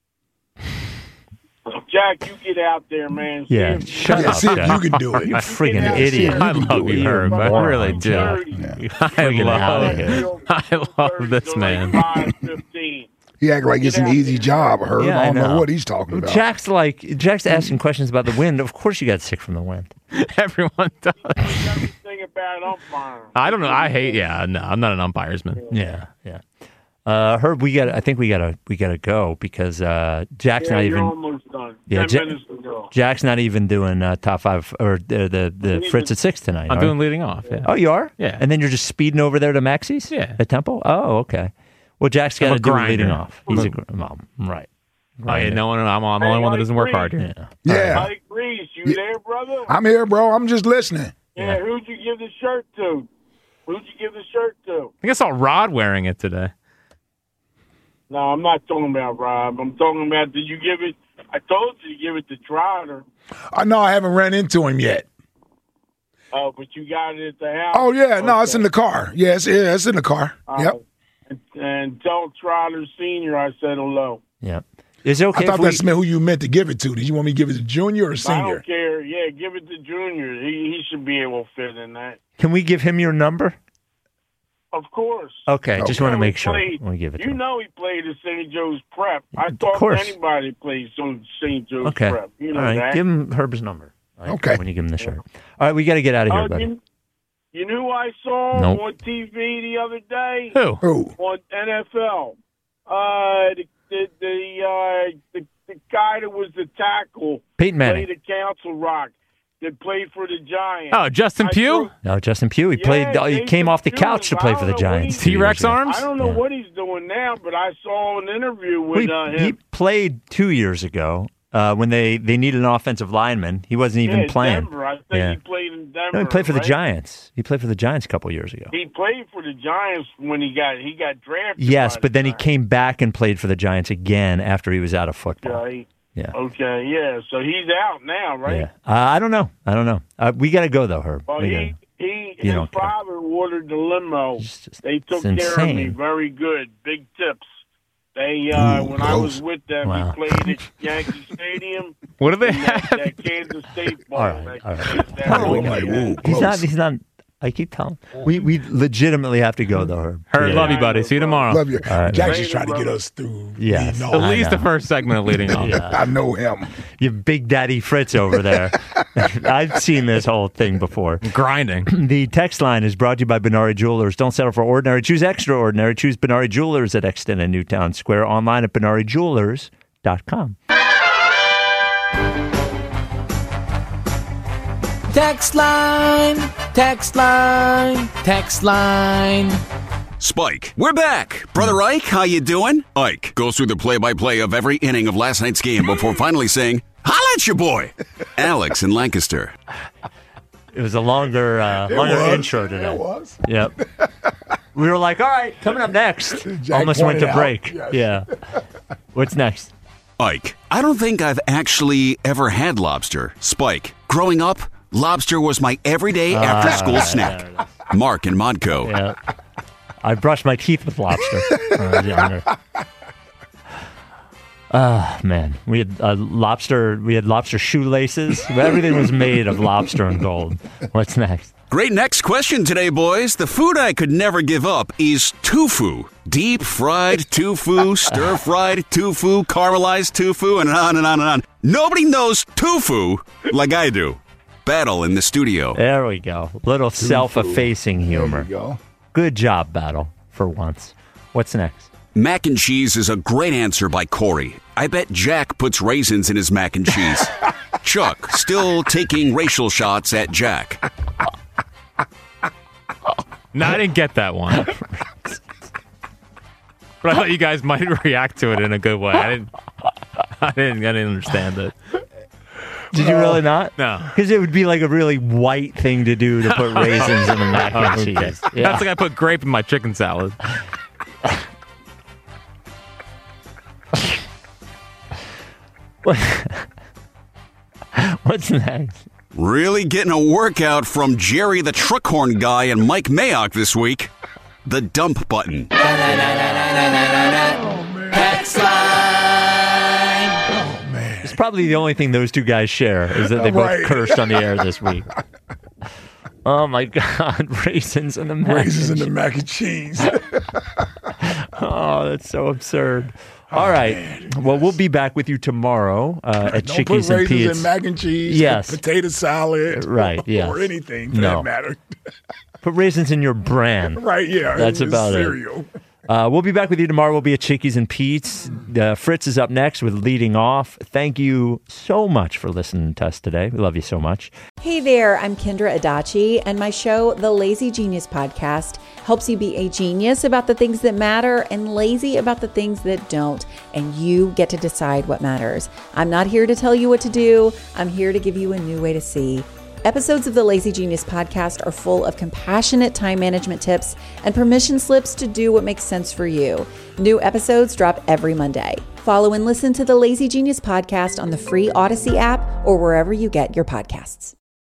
Jack, you get out there, man. See Yeah, if- shut Yeah, up. see if Jack. you can do it. You friggin' Yeah, idiot. see if I you can love do it. you, Herb. I Moron, really do. Jack. Dirty. I Friggin' outta love, here. I love this man. five fifteen. He act like it's an easy job, Herb. Yeah, I I don't know. know. what he's talking about. Jack's like Jack's asking questions about the wind. Of course, you got sick from the wind. Everyone does. Everything about umpiring. I don't know. I hate. Yeah, no, I'm not an umpiresman. Yeah, yeah. Uh, Herb, we got. I think we gotta. We gotta go because uh, Jack's Yeah, not you're even. almost done. Yeah, Ten Ja- minutes to go. Jack's not even doing uh, top five or the the, the He's Fritz a- at six tonight. I'm are doing you? leading off. Yeah. Oh, you are? Yeah. And then you're just speeding over there to Maxie's? Yeah. At Temple? Oh, okay. Well, Jack's I'm got a to do grinder. leading off. He's a gr- mom, right? Oh, yeah, no one. I'm, I'm the only Hey, one that I doesn't work agree. hard here. Yeah. Yeah. Mike Reese, you there, brother? I'm here, bro. I'm just listening. Yeah, who'd you give the shirt to? Who'd you give the shirt to? I think I saw Rod wearing it today. No, I'm not talking about Rob. I'm talking about, did you give it? I told you to give it to Trotter. I know I haven't ran into him yet. Oh, but you got it at the house. Oh yeah, no, it's Okay. in the car. Yeah, it's, yeah, it's in the car. Uh, Yep. And, and tell Trotter Senior I said hello. Yeah. Is it okay I thought if we, that's who you meant to give it to. Did you want me to give it to Junior or I Senior? don't care. Yeah, give it to Junior. He, he should be able to fit in that. can we give him your number? Of course. Okay, just want to You know make he sure. played- We give it to You him. know he played at Saint Joe's Prep. I talk to course. anybody who plays on Saint Joe's Okay. Prep. You know All right, that. give him Herb's number. All right, Okay. When you give him the shirt. All right, we got to get out of here, Oh, buddy. you, you knew who I saw Nope. on T V the other day? Who? Who? On N F L. Uh, the the the, uh, the the guy that was the tackle. Peyton Manning. Played at Council Rock. That played for the Giants. Oh, Justin I Pugh? threw- No, Justin Pugh. He Yeah, played. oh, he Jason came off the Pugh, couch to but play I for don't the know what Giants. he's- two years T-Rex ago. arms? I don't know what he's doing now, but I saw an interview with He, uh, he him. played two years ago uh, when they, they needed an offensive lineman. He wasn't even yeah, playing. Denver. I think Yeah. he played in Denver. No, he played for the right? Giants. He played for the Giants a couple years ago. He played for the Giants when he got he got drafted. Yes, by but the then he Giants. came back and played for the Giants again after he was out of football. Okay. Yeah. Okay. Yeah. So he's out now, right? Yeah. Uh, I don't know. I don't know. Uh, we got to go though, Herb. Well, We he gotta- he You his don't care. father ordered the limo. They took it's care of me insane. very good. Big tips. They uh, Ooh, when I was gross. with them, Wow. we played at Yankee Stadium. What do they in that, have? that Kansas State ball. All right. that, All right. that Oh, ball my- like that. he's not. He's not. I keep telling. We we legitimately have to go though, Herb. Herb, Yeah. love you, buddy. See you tomorrow. Love you. All right. Jack's just trying to get us through. Yes. leading At off. least I the know. first segment of leading off. Yeah. I know him. You Big Daddy Fritz over there. I've seen this whole thing before. Grinding. The text line is brought to you by Benari Jewelers. Don't settle for ordinary. Choose extraordinary. Choose Benari Jewelers at Exton and Newtown Square. Online at benari jewelers dot com. Text line, text line, text line. Spike, we're back. Brother Ike, how you doing? Ike goes through the play-by-play of every inning of last night's game before finally saying, "Holla at your boy." Alex in Lancaster. It was a longer, uh, It longer was. intro today. It was. Yep. We were like, all right, coming up next. Jack Almost went pointed to out, break. yes. Yeah. What's next? Ike, I don't think I've actually ever had lobster. Spike, growing up, lobster was my everyday Ah, after-school there snack. Mark in Modco. Yeah. I brushed my teeth with lobster when I was younger. Ah, man. We had uh, lobster. We had lobster shoelaces. Everything was made of lobster and gold. What's next? Great next question today, boys. The food I could never give up is tofu. Deep fried tofu, stir fried tofu, caramelized tofu, and on and on and on. Nobody knows tofu like I do. Battle in the studio. There we go. Little self-effacing humor. There you go. Good job, Battle, for once. What's next? Mac and cheese is a great answer by Corey. I bet Jack puts raisins in his mac and cheese. Chuck, still taking racial shots at Jack. No, I didn't get that one. But I thought you guys might react to it in a good way. I didn't. I didn't. I didn't understand it. Did you really not? No. Because it would be like a really white thing to do to put raisins in the mac and Okay. cheese. Yeah. That's like I put grape in my chicken salad. What's next? Really getting a workout from Jerry the Truckhorn guy and Mike Mayock this week. The dump button. Text line. It's probably the only thing those two guys share is that they both Right. cursed on the air this week. Oh my God, raisins in the mac. Raisins in and the mac and cheese. Oh, that's so absurd. All right. Well, we'll be back with you tomorrow uh, at Don't Chickies put and raisins Pete's. in mac and cheese, Yes. potato salad, Right, yes. or anything for No. that matter. Put raisins in your bran. Right, yeah. That's it's about cereal. it. Uh, we'll be back with you tomorrow. We'll be at Chickies and Pete's. Uh, Fritz is up next with Leading Off. Thank you so much for listening to us today. We love you so much. Hey there, I'm Kendra Adachi, and my show, The Lazy Genius Podcast, helps you be a genius about the things that matter and lazy about the things that don't, and you get to decide what matters. I'm not here to tell you what to do. I'm here to give you a new way to see. Episodes of the Lazy Genius Podcast are full of compassionate time management tips and permission slips to do what makes sense for you. New episodes drop every Monday. Follow and listen to the Lazy Genius Podcast on the free Odyssey app or wherever you get your podcasts.